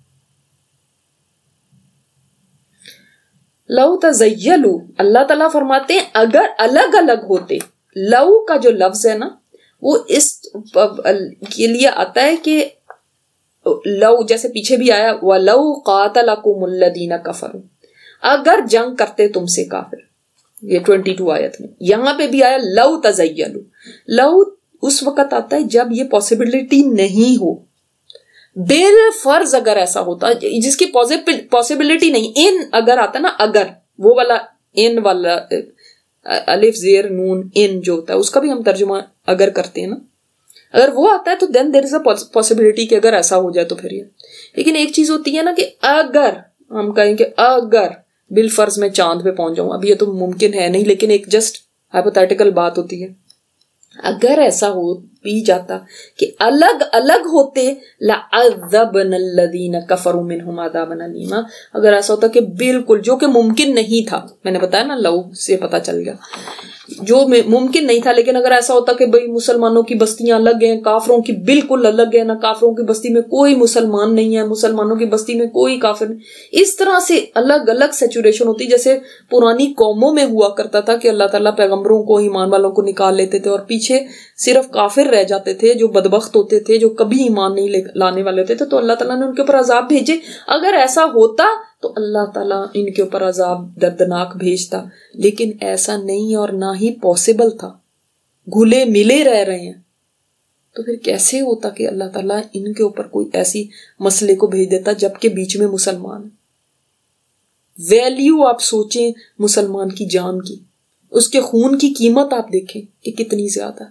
لو تزیلوا، اللہ تعالیٰ فرماتے ہیں اگر الگ الگ ہوتے. لو کا جو لفظ ہے نا وہ اس کے لیے آتا ہے کہ لو جیسے پیچھے بھی آیا وَلَوْ قَاتَلَكُمُ الَّذِينَ كَفَرُوا، اگر جنگ کرتے تم سے کافر. یہ 22 آیت میں. یہاں پہ بھی آیا لو تزیلوا. لو اس وقت آتا ہے جب یہ پاسبلٹی نہیں ہو. بالفرض اگر ایسا ہوتا جس کی پاسبلٹی نہیں، ان اگر آتا نا، اگر وہ والا ان والا الف زیر نون ان جو ہوتا ہے اس کا بھی ہم ترجمہ اگر کرتے ہیں نا، اگر وہ آتا ہے تو دین دیر از اے پاسبلٹی کہ اگر ایسا ہو جائے تو پھر یہ. لیکن ایک چیز ہوتی ہے نا کہ اگر ہم کہیں کہ اگر بالفرض میں چاند پہ پہنچ جاؤں، اب یہ تو ممکن ہے نہیں لیکن ایک جسٹ ہائپوتھیٹیکل بات ہوتی ہے. اگر ایسا ہو بھی جاتا کہ الگ الگ ہوتے لَعَذَّبْنَا الَّذِينَ كَفَرُوا مِنْهُمْ عَذَابًا أَلِيمًا، اگر ایسا ہوتا کہ بالکل جو کہ ممکن نہیں تھا، میں نے بتایا نا لو سے پتہ چل گیا جو ممکن نہیں تھا، لیکن اگر ایسا ہوتا کہ بھئی مسلمانوں کی بستیاں الگ ہیں، کافروں کی بالکل الگ ہیں، نہ کافروں کی بستی میں کوئی مسلمان نہیں ہے، مسلمانوں کی بستی میں کوئی کافر نہیں، اس طرح سے الگ الگ سچوریشن ہوتی جیسے پرانی قوموں میں ہوا کرتا تھا کہ اللہ تعالیٰ پیغمبروں کو، ایمان والوں کو نکال لیتے تھے اور پیچھے صرف کافر رہ جاتے تھے جو بدبخت ہوتے تھے، جو کبھی ایمان نہیں لانے والے ہوتے تھے، تو اللہ تعالیٰ نے ان کے اوپر عذاب بھیجے. اگر ایسا ہوتا تو اللہ تعالیٰ ان کے اوپر عذاب دردناک بھیجتا، لیکن ایسا نہیں اور نہ ہی پاسبل تھا. گھلے ملے رہے ہیں تو پھر کیسے ہوتا کہ اللہ تعالیٰ ان کے اوپر کوئی ایسی مسئلے کو بھیج دیتا جبکہ بیچ میں مسلمان. ویلیو آپ سوچیں مسلمان کی جان کی، اس کے خون کی قیمت آپ دیکھیں کہ کتنی زیادہ،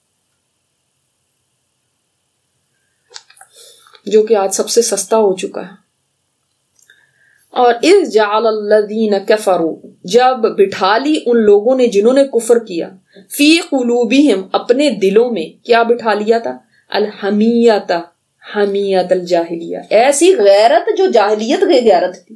جو کہ آج سب سے سستا ہو چکا ہے. اور اذ جعل الذین کفروا، جب بٹھا لی ان لوگوں نے جنہوں نے کفر کیا، فی قلوبہم اپنے دلوں میں، کیا بٹھا لیا تھا؟ الحمیۃ، حمیت الجاہلیہ، ایسی غیرت جو جاہلیت کی غیرت تھی.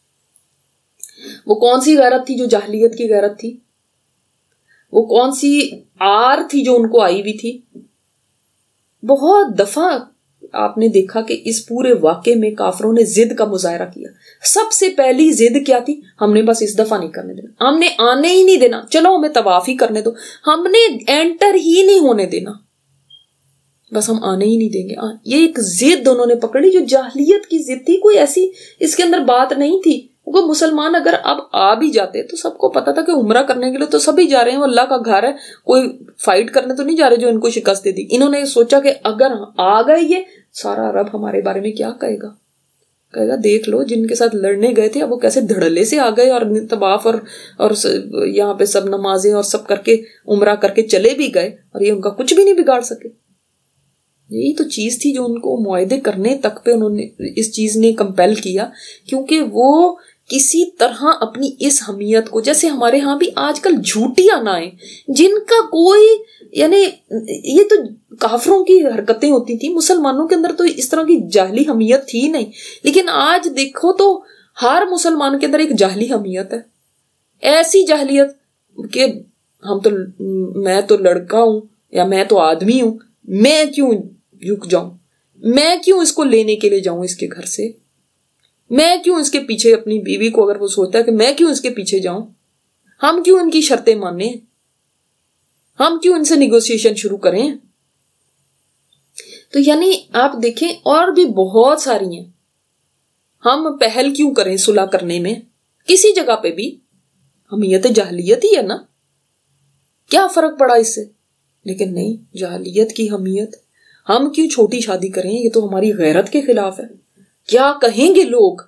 وہ کون سی غیرت تھی جو جاہلیت کی غیرت تھی؟ وہ کون سی آر تھی جو ان کو آئی ہوئی تھی؟ بہت دفعہ آپ نے دیکھا کہ اس پورے واقعے میں کافروں نے ضد کا مظاہرہ کیا. سب سے پہلی ضد کیا تھی؟ ہم نے بس اس دفعہ نہیں کرنے دینا، ہم نے آنے ہی نہیں دینا، چلو ہمیں طواف ہی کرنے دو، ہم نے انٹر ہی نہیں ہونے دینا، بس ہم آنے ہی نہیں دیں گے. یہ ایک ضد انہوں نے پکڑی جو جاہلیت کی ضد تھی. کوئی ایسی اس کے اندر بات نہیں تھی، کیونکہ مسلمان اگر اب آ بھی جاتے تو سب کو پتا تھا کہ عمرہ کرنے کے لیے تو سبھی جا رہے ہیں، وہ اللہ کا گھر ہے، کوئی فائٹ کرنے تو نہیں جا رہے جو ان کو شکست دے دی. انہوں نے سوچا کہ اگر آ گئے یہ سارا عرب ہمارے بارے میں کیا کہے گا، کہے گا دیکھ لو جن کے ساتھ لڑنے گئے تھے اب وہ کیسے دھڑلے سے آ گئے اور طواف اور یہاں پہ سب نمازیں اور سب کر کے عمرہ کر کے چلے بھی گئے اور یہ ان کا کچھ بھی نہیں بگاڑ سکے. یہی تو چیز تھی جو ان کو معاہدے کرنے تک پہ انہوں نے اس چیز نے کمپیل کیا، کیونکہ وہ کسی طرح اپنی اس حمیت کو، جیسے ہمارے ہاں بھی آج کل جھوٹی انائیں جن کا کوئی، یعنی یہ تو کافروں کی حرکتیں ہوتی تھیں، مسلمانوں کے اندر تو اس طرح کی جاہلی حمیت تھی نہیں، لیکن آج دیکھو تو ہر مسلمان کے اندر ایک جاہلی حمیت ہے. ایسی جاہلیت کہ میں تو لڑکا ہوں یا میں تو آدمی ہوں، میں کیوں رک جاؤں، میں کیوں اس کو لینے کے لیے جاؤں اس کے گھر سے، میں کیوں اس کے پیچھے، اپنی بیوی کو اگر وہ سوچتا ہے کہ میں کیوں اس کے پیچھے جاؤں، ہم کیوں ان کی شرطیں مانیں، ہم کیوں ان سے نیگوسیشن شروع کریں. تو یعنی آپ دیکھیں اور بھی بہت ساری ہیں. ہم پہل کیوں کریں صلح کرنے میں، کسی جگہ پہ بھی حمیت جاہلیت ہی ہے نا، کیا فرق پڑا اس سے؟ لیکن نہیں، جاہلیت کی حمیت، ہم کیوں چھوٹی شادی کریں، یہ تو ہماری غیرت کے خلاف ہے، کیا کہیں گے لوگ،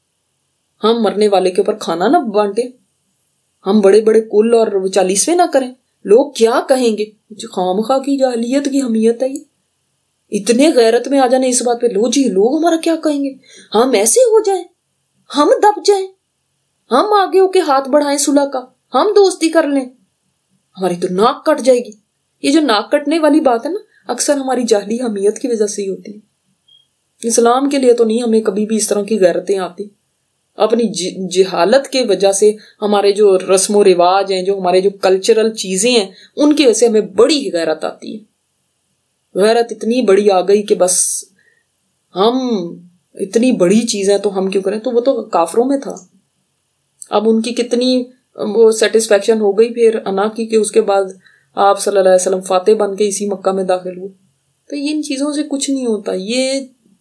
ہم مرنے والے کے اوپر کھانا نہ بانٹیں، ہم بڑے بڑے کل اور 40ویں نہ کریں، لوگ کیا کہیں گے. خامخواہ کی جاہلیت کی حمیت ہے یہ، اتنے غیرت میں آ جانے اس بات پہ، لو جی لوگ ہمارا کیا کہیں گے، ہم ایسے ہو جائیں، ہم دب جائیں، ہم آگے ہو کے ہاتھ بڑھائیں صلح کا، ہم دوستی کر لیں، ہماری تو ناک کٹ جائے گی. یہ جو ناک کٹنے والی بات ہے نا، اکثر ہماری جاہلی حمیت کی وجہ سے ہی ہوتی ہے. اسلام کے لیے تو نہیں ہمیں کبھی بھی اس طرح کی غیرتیں آتی، اپنی جہالت کے وجہ سے ہمارے جو رسم و رواج ہیں، جو ہمارے جو کلچرل چیزیں ہیں، ان کی وجہ سے ہمیں بڑی غیرت آتی ہے. غیرت اتنی بڑی آ گئی کہ بس ہم اتنی بڑی چیز ہے تو ہم کیوں کریں. تو وہ تو کافروں میں تھا، اب ان کی کتنی وہ سیٹسفیکشن ہو گئی پھر انا کی کہ اس کے بعد آپ صلی اللہ علیہ وسلم فاتح بن کے اسی مکہ میں داخل ہوئے. تو ان چیزوں سے کچھ نہیں ہوتا. یہ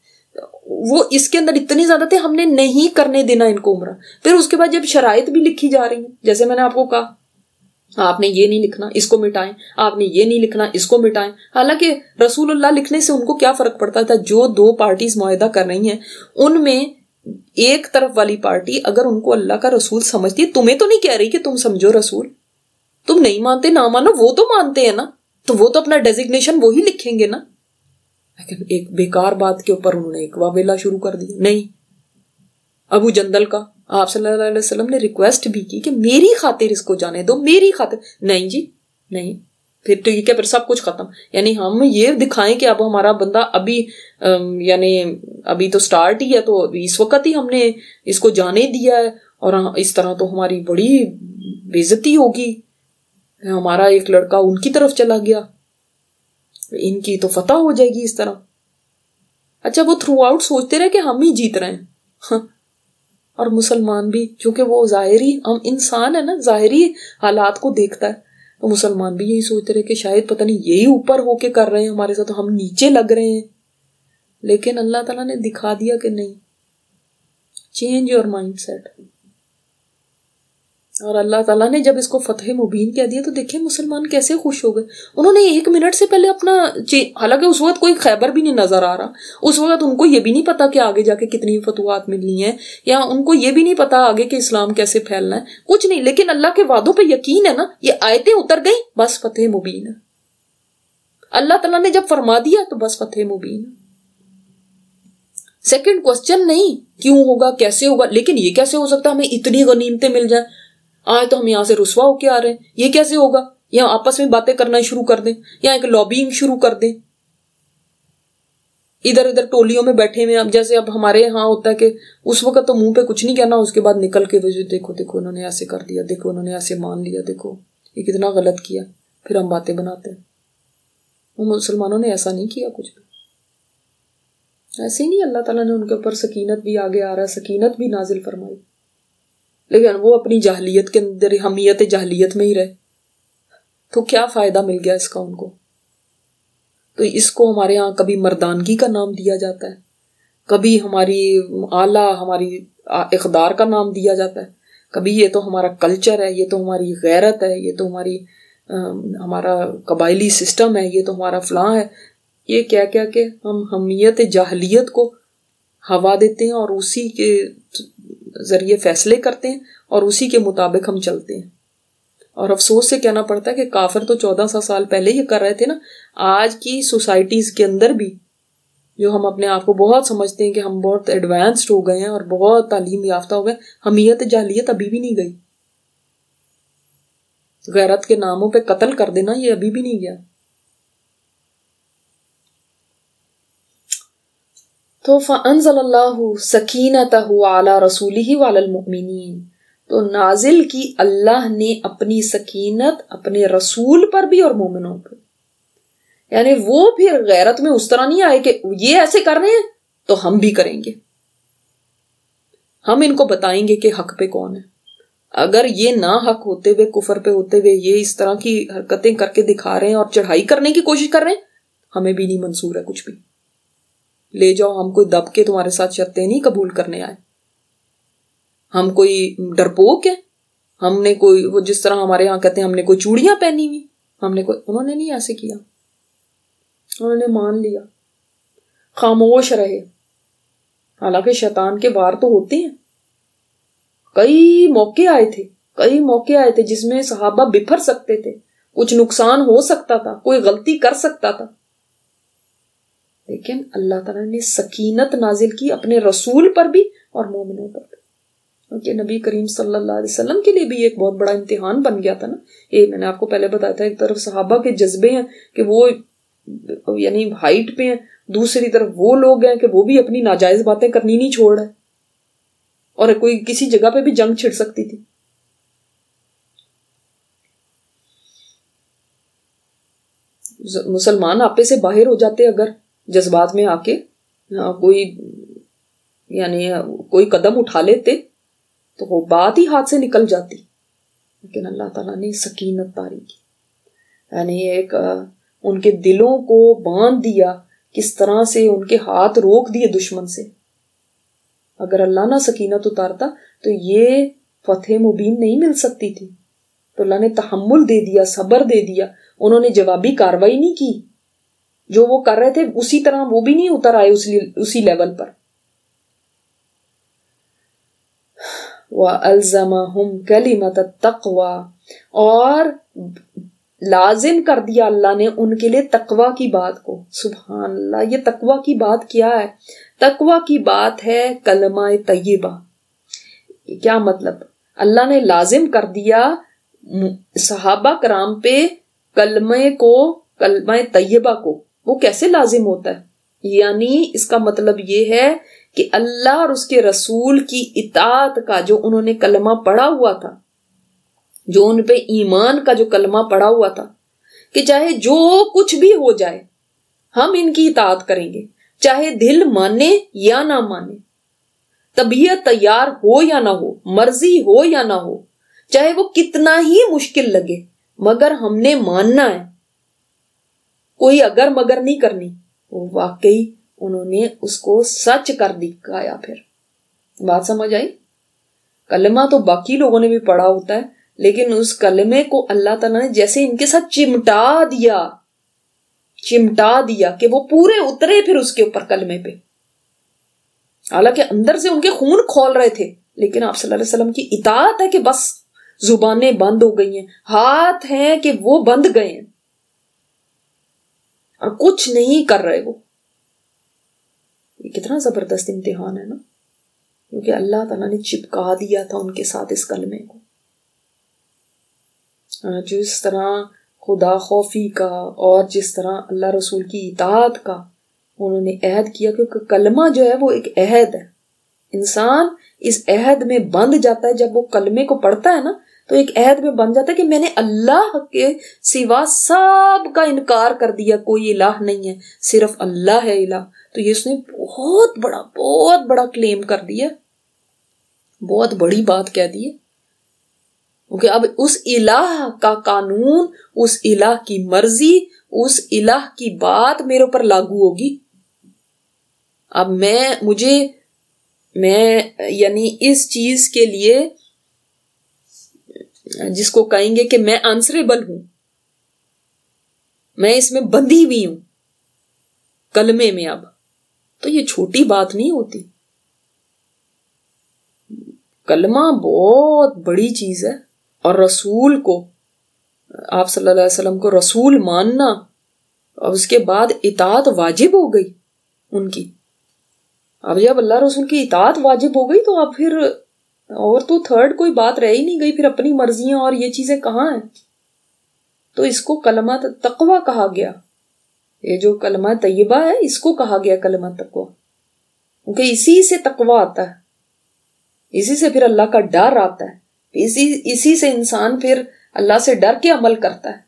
وہ اس کے اندر اتنی زیادہ تھے، ہم نے نہیں کرنے دینا ان کو عمرہ. پھر اس کے بعد جب شرائط بھی لکھی جا رہی ہیں، جیسے میں نے آپ کو کہا آپ نے یہ نہیں لکھنا، اس کو مٹائیں، آپ نے یہ نہیں لکھنا، اس کو مٹائیں. حالانکہ رسول اللہ لکھنے سے ان کو کیا فرق پڑتا تھا؟ جو دو پارٹیز معاہدہ کر رہی ہیں ان میں ایک طرف والی پارٹی اگر ان کو اللہ کا رسول سمجھتی ہے، تمہیں تو نہیں کہہ رہی کہ تم سمجھو رسول، تم نہیں مانتے نہ مانو، وہ تو مانتے ہیں نا، تو وہ تو اپنا ڈیزگنیشن وہی لکھیں گے نا. لیکن ایک بیکار بات کے اوپر انہوں نے ایک واویلا شروع کر دی. نہیں، ابو جندل کا آپ صلی اللہ علیہ وسلم نے ریکویسٹ بھی کی کہ میری خاطر اس کو جانے دو، میری خاطر. نہیں جی نہیں، پھر ٹھیک ہے، پھر سب کچھ ختم. یعنی ہم یہ دکھائیں کہ اب ہمارا بندہ ابھی یعنی ابھی تو سٹارٹ ہی ہے، تو اس وقت ہی ہم نے اس کو جانے دیا ہے، اور اس طرح تو ہماری بڑی بے عزتی ہوگی، ہمارا ایک لڑکا ان کی طرف چلا گیا، ان کی تو فتح ہو جائے گی اس طرح. اچھا وہ تھرو آؤٹ سوچتے رہے کہ ہم ہی جیت رہے ہیں. اور مسلمان بھی، چونکہ وہ ظاہری، ہم انسان ہے نا، ظاہری حالات کو دیکھتا ہے، تو مسلمان بھی یہی سوچتے رہے کہ شاید پتہ نہیں یہی اوپر ہو کے کر رہے ہیں ہمارے ساتھ، ہم نیچے لگ رہے ہیں. لیکن اللہ تعالیٰ نے دکھا دیا کہ نہیں، چینج یور مائنڈ سیٹ. اور اللہ تعالیٰ نے جب اس کو فتح مبین کہہ دیا تو دیکھیں مسلمان کیسے خوش ہو گئے. انہوں نے 1 منٹ سے پہلے اپنا حالانکہ اس وقت کوئی خیبر بھی نہیں نظر آ رہا, اس وقت ان کو یہ بھی نہیں پتا کہ آگے جا کے کتنی فتوحات ملنی ہیں, یا ان کو یہ بھی نہیں پتا آگے کہ اسلام کیسے پھیلنا ہے, کچھ نہیں. لیکن اللہ کے وعدوں پہ یقین ہے نا, یہ آیتیں اتر گئی بس فتح مبین ہے. اللہ تعالیٰ نے جب فرما دیا تو بس فتح مبین ہے. سیکنڈ کوسچن نہیں کیوں ہوگا کیسے ہوگا, لیکن یہ کیسے ہو سکتا ہمیں اتنی غنیمتیں مل جائیں, آج تو ہم یہاں سے رسوا ہو کے آ رہے ہیں, یہ کیسے ہوگا. یہاں آپس میں باتیں کرنا شروع کر دیں, یا ایک لابینگ شروع کر دیں, ادھر ادھر ٹولیوں میں بیٹھے ہوئے. اب جیسے اب ہمارے یہاں ہوتا ہے کہ اس وقت تو منہ پہ کچھ نہیں کہنا, اس کے بعد نکل کے دیکھو دیکھو انہوں نے ایسے کر دیا, دیکھو انہوں نے ایسے مان لیا, دیکھو یہ کتنا غلط کیا, پھر ہم باتیں بناتے ہیں. وہ مسلمانوں نے ایسا نہیں کیا کچھ بھی, ایسے ہی نہیں. اللہ تعالیٰ نے ان کے اوپر سکینت بھی آگے آ رہا ہے, سکینت بھی نازل فرمائی, لیکن وہ اپنی جاہلیت کے اندر حمیت جاہلیت میں ہی رہے. تو کیا فائدہ مل گیا اس کا ان کو. تو اس کو ہمارے ہاں کبھی مردانگی کا نام دیا جاتا ہے, کبھی ہماری اعلیٰ ہماری اقدار کا نام دیا جاتا ہے, کبھی یہ تو ہمارا کلچر ہے, یہ تو ہماری غیرت ہے, یہ تو ہمارا قبائلی سسٹم ہے, یہ تو ہمارا فلاں ہے. یہ کیا کیا کہ ہم حمیت جاہلیت کو ہوا دیتے ہیں اور اسی کے ذریعے فیصلے کرتے ہیں اور اسی کے مطابق ہم چلتے ہیں. اور افسوس سے کہنا پڑتا ہے کہ کافر تو 1400 سال پہلے یہ کر رہے تھے نا. آج کی سوسائٹیز کے اندر بھی جو ہم اپنے آپ کو بہت سمجھتے ہیں کہ ہم بہت ایڈوانسڈ ہو گئے ہیں اور بہت تعلیم یافتہ ہو گئے, حمیت جاہلیت ابھی بھی نہیں گئی. غیرت کے ناموں پہ قتل کر دینا یہ ابھی بھی نہیں گیا. تو فَأَنزَلَ اللَّهُ سَكِينَتَهُ عَلَى رَسُولِهِ وَعَلَى الْمُؤْمِنِينَ, تو نازل کی اللہ نے اپنی سکینت اپنے رسول پر بھی اور مومنوں پر. یعنی وہ پھر غیرت میں اس طرح نہیں آئے کہ یہ ایسے کر رہے ہیں تو ہم بھی کریں گے, ہم ان کو بتائیں گے کہ حق پہ کون ہے. اگر یہ نہ حق ہوتے ہوئے, کفر پہ ہوتے ہوئے یہ اس طرح کی حرکتیں کر کے دکھا رہے ہیں اور چڑھائی کرنے کی کوشش کر رہے ہیں, ہمیں بھی نہیں منظور ہے کچھ بھی. لے جاؤ, ہم کوئی دب کے تمہارے ساتھ شرطیں نہیں قبول کرنے آئے, ہم کوئی ڈرپوک ہیں, ہم نے کوئی وہ جس طرح ہمارے ہاں کہتے ہیں ہم نے کوئی چوڑیاں پہنی ہوئی, ہم نے کوئی, انہوں نے نہیں ایسے کیا, انہوں نے مان لیا, خاموش رہے. حالانکہ شیطان کے وار تو ہوتے ہیں. کئی موقع آئے تھے جس میں صحابہ بفر سکتے تھے, کچھ نقصان ہو سکتا تھا, کوئی غلطی کر سکتا تھا, لیکن اللہ تعالیٰ نے سکینت نازل کی اپنے رسول پر بھی اور مومنوں پر بھی. کیونکہ نبی کریم صلی اللہ علیہ وسلم کے لیے بھی ایک بہت بڑا امتحان بن گیا تھا نا. یہ میں نے آپ کو پہلے بتایا تھا, ایک طرف صحابہ کے جذبے ہیں کہ وہ یعنی ہائٹ پہ ہیں, دوسری طرف وہ لوگ ہیں کہ وہ بھی اپنی ناجائز باتیں کرنی نہیں چھوڑ رہے, اور کوئی کسی جگہ پہ بھی جنگ چھڑ سکتی تھی. مسلمان آپے سے باہر ہو جاتے اگر جذبات میں آ کے کوئی قدم اٹھا لیتے تو وہ بات ہی ہاتھ سے نکل جاتی. لیکن اللہ تعالیٰ نے سکینت طاری کی, یعنی ایک ان کے دلوں کو باندھ دیا, کس طرح سے ان کے ہاتھ روک دیے دشمن سے. اگر اللہ نہ سکینت اتارتا تو یہ فتح مبین نہیں مل سکتی تھی. تو اللہ نے تحمل دے دیا, صبر دے دیا, انہوں نے جوابی کاروائی نہیں کی. جو وہ کر رہے تھے اسی طرح وہ بھی نہیں اتر آئے اسی لیول پر. وَأَلْزَمَهُمْ كَلِمَةَ التَّقْوَى, اور لازم کر دیا اللہ نے ان کے لیے تقوی کی بات کو. سبحان اللہ, یہ تقوی کی بات کیا ہے؟ تقوی کی بات ہے کلمہ طیبہ. کیا مطلب؟ اللہ نے لازم کر دیا صحابہ کرام پہ کلمہ طیبہ کو. وہ کیسے لازم ہوتا ہے؟ یعنی اس کا مطلب یہ ہے کہ اللہ اور اس کے رسول کی اطاعت کا جو انہوں نے کلمہ پڑھا ہوا تھا, جو ان پہ ایمان کا جو کلمہ پڑھا ہوا تھا, کہ چاہے جو کچھ بھی ہو جائے ہم ان کی اطاعت کریں گے, چاہے دل مانے یا نہ مانے, طبیعت تیار ہو یا نہ ہو, مرضی ہو یا نہ ہو, چاہے وہ کتنا ہی مشکل لگے, مگر ہم نے ماننا ہے, کوئی اگر مگر نہیں کرنی. وہ واقعی انہوں نے اس کو سچ کر دکھایا. پھر بات سمجھ آئی؟ کلمہ تو باقی لوگوں نے بھی پڑھا ہوتا ہے، لیکن اس کلمے کو اللہ تعالیٰ نے جیسے ان کے ساتھ چمٹا دیا کہ وہ پورے اترے پھر اس کے اوپر کلمے پہ. حالانکہ اندر سے ان کے خون کھول رہے تھے، لیکن آپ صلی اللہ علیہ وسلم کی اطاعت ہے کہ بس زبانیں بند ہو گئی ہیں، ہاتھ ہیں کہ وہ بند گئے ہیں اور کچھ نہیں کر رہے. وہ یہ کتنا زبردست امتحان ہے نا، کیونکہ اللہ تعالیٰ نے چپکا دیا تھا ان کے ساتھ اس کلمے کو. جس طرح خدا خوفی کا اور جس طرح اللہ رسول کی اطاعت کا انہوں نے عہد کیا، کیونکہ کلمہ جو ہے وہ ایک عہد ہے. انسان اس عہد میں بندھ جاتا ہے جب وہ کلمے کو پڑھتا ہے نا، تو ایک عہد میں بن جاتا ہے کہ میں نے اللہ کے سوا سب کا انکار کر دیا، کوئی الہ نہیں ہے، صرف اللہ ہے الہ. تو یہ اس نے بہت بڑا کلیم کر دیا، بہت بڑی بات کہہ دی ہے. کیونکہ اب اس الہ کا قانون، اس الہ کی مرضی، اس الہ کی بات میرے اوپر لاگو ہوگی. اب میں یعنی اس چیز کے لیے جس کو کہیں گے کہ میں آنسریبل ہوں، میں اس میں بندھی ہوئی ہوں کلمے میں. اب تو یہ چھوٹی بات نہیں ہوتی، کلمہ بہت بڑی چیز ہے. اور رسول کو، آپ صلی اللہ علیہ وسلم کو رسول ماننا اور اس کے بعد اطاعت واجب ہو گئی ان کی. اب جب اللہ رسول کی اطاعت واجب ہو گئی تو اب پھر اور تو تھرڈ کوئی بات رہ ہی نہیں گئی، پھر اپنی مرضیاں اور یہ چیزیں کہاں ہیں. تو اس کو کلمہ تقویٰ کہا گیا. یہ جو کلمہ طیبہ ہے اس کو کہا گیا کلمہ تقویٰ، کیونکہ اسی سے تقویٰ آتا ہے، اسی سے پھر اللہ کا ڈر آتا ہے، اسی سے انسان پھر اللہ سے ڈر کے عمل کرتا ہے.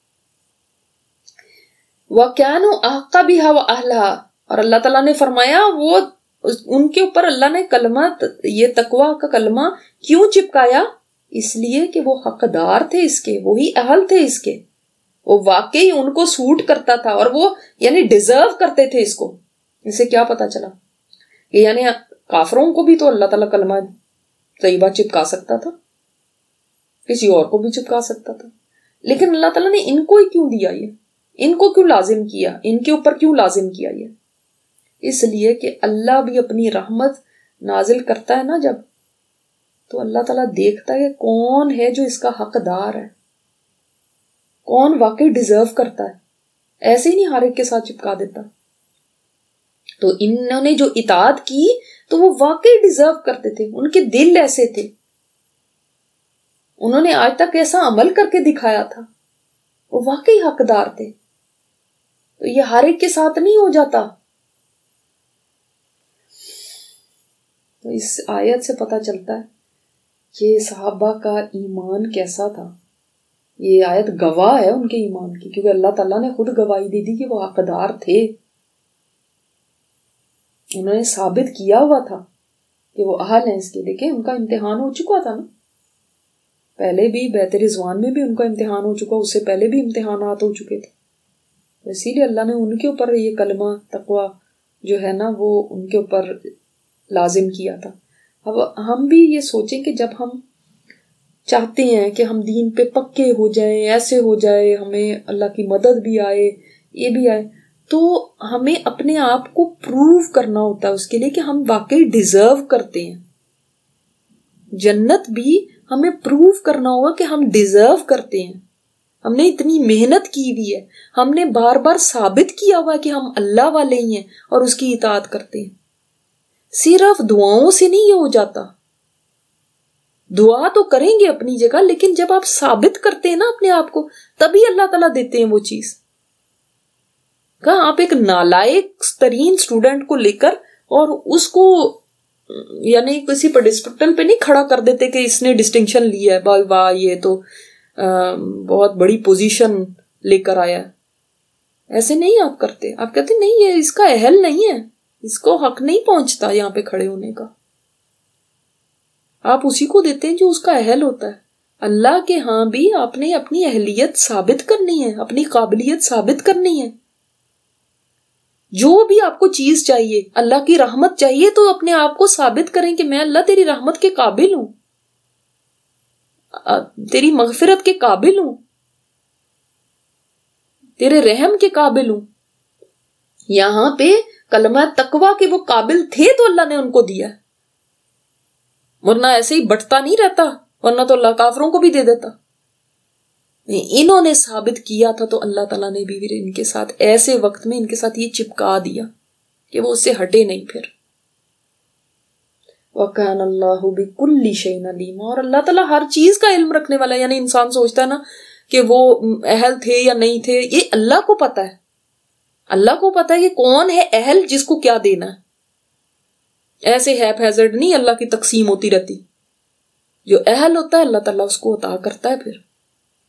وَكَانُوا أَحْقَ بِهَا وَأَهْلَهَا، اور اللہ تعالیٰ نے فرمایا وہ ان کے اوپر اللہ نے کلمہ، یہ تقویٰ کا کلمہ کیوں چپکایا؟ اس لیے کہ وہ حقدار تھے اس کے، وہی اہل تھے اس کے، وہ واقعی ان کو سوٹ کرتا تھا اور وہ یعنی ڈیزرو کرتے تھے اس کو. اسے کیا پتا چلا کہ یعنی کافروں کو بھی تو اللہ تعالیٰ کلمہ طیبہ چپکا سکتا تھا، کسی اور کو بھی چپکا سکتا تھا، لیکن اللہ تعالیٰ نے ان کو ہی کیوں دیا، یہ ان کو کیوں لازم کیا، ان کے اوپر کیوں لازم کیا؟ یہ اس لیے کہ اللہ بھی اپنی رحمت نازل کرتا ہے نا جب، تو اللہ تعالیٰ دیکھتا ہے کہ کون ہے جو اس کا حقدار ہے، کون واقعی ڈیزرو کرتا ہے. ایسے ہی نہیں ہر ایک کے ساتھ چپکا دیتا. تو انہوں نے جو اطاعت کی تو وہ واقعی ڈیزرو کرتے تھے، ان کے دل ایسے تھے، انہوں نے آج تک ایسا عمل کر کے دکھایا تھا، وہ واقعی حقدار تھے. تو یہ ہر ایک کے ساتھ نہیں ہو جاتا. تو اس آیت سے پتہ چلتا ہے کہ صحابہ کا ایمان کیسا تھا. یہ آیت گواہ ہے ان کے ایمان کی، کیونکہ اللہ تعالیٰ نے خود گواہی دے دی کہ وہ حقدار تھے. انہوں نے ثابت کیا ہوا تھا کہ وہ اہل ہیں اس کے. دیکھیں ان کا امتحان ہو چکا تھا نا، پہلے بھی بیعت رضوان میں بھی ان کا امتحان ہو چکا، اس سے پہلے بھی امتحانات ہو چکے تھے. اسی لیے اللہ نے ان کے اوپر یہ کلمہ تقویٰ جو ہے نا وہ ان کے اوپر لازم کیا تھا. اب ہم بھی یہ سوچیں کہ جب ہم چاہتے ہیں کہ ہم دین پہ پکے ہو جائیں، ایسے ہو جائے، ہمیں اللہ کی مدد بھی آئے، یہ بھی آئے، تو ہمیں اپنے آپ کو پروو کرنا ہوتا ہے اس کے لیے کہ ہم واقعی ڈیزرو کرتے ہیں. جنت بھی ہمیں پروو کرنا ہوگا کہ ہم ڈیزرو کرتے ہیں، ہم نے اتنی محنت کی ہوئی ہے، ہم نے بار بار ثابت کیا ہوا ہے کہ ہم اللہ والے ہی ہیں اور اس کی اطاعت کرتے ہیں. صرف دعاؤں سے نہیں یہ ہو جاتا. دعا تو کریں گے اپنی جگہ، لیکن جب آپ ثابت کرتے ہیں نا اپنے آپ کو، تبھی اللہ تعالیٰ دیتے ہیں وہ چیز. کہاں آپ ایک نالائق ترین اسٹوڈنٹ کو لے کر اور اس کو یعنی کسی پیڈسٹل پہ نہیں کھڑا کر دیتے کہ اس نے ڈسٹنکشن لیا ہے، بھائی واہ یہ تو بہت بڑی پوزیشن لے کر آیا ہے. ایسے نہیں آپ کرتے. آپ کہتے نہیں یہ اس کا اہل نہیں ہے، اس کو حق نہیں پہنچتا یہاں پہ کھڑے ہونے کا. آپ اسی کو دیتے ہیں جو اس کا اہل ہوتا ہے. اللہ کے ہاں بھی آپ نے اپنی اہلیت ثابت کرنی ہے، اپنی قابلیت ثابت کرنی ہے. جو بھی آپ کو چیز چاہیے، اللہ کی رحمت چاہیے، تو اپنے آپ کو ثابت کریں کہ میں اللہ تیری رحمت کے قابل ہوں. تیری مغفرت کے قابل ہوں، تیرے رحم کے قابل ہوں. یہاں پہ کلمہ تقوی کے وہ قابل تھے تو اللہ نے ان کو دیا، ورنہ ایسے ہی بٹتا نہیں رہتا، ورنہ تو اللہ کافروں کو بھی دے دیتا. انہوں نے ثابت کیا تھا تو اللہ تعالیٰ نے بھی ان کے ساتھ ایسے وقت میں ان کے ساتھ یہ چپکا دیا کہ وہ اس سے ہٹے نہیں پھر. وَكَانَ اللَّهُ بِكُلِّ شَيْءٍ عَلِيمًا، اور اللہ تعالیٰ ہر چیز کا علم رکھنے والا ہے. یعنی انسان سوچتا ہے نا کہ وہ اہل تھے یا نہیں تھے، یہ اللہ کو پتا ہے. اللہ کو پتا ہے کہ کون ہے اہل جس کو کیا دینا ہے. ایسے ہیپ ہیزرڈ نہیں اللہ کی تقسیم ہوتی رہتی. جو اہل ہوتا ہے اللہ تعالیٰ اس کو عطا کرتا ہے پھر.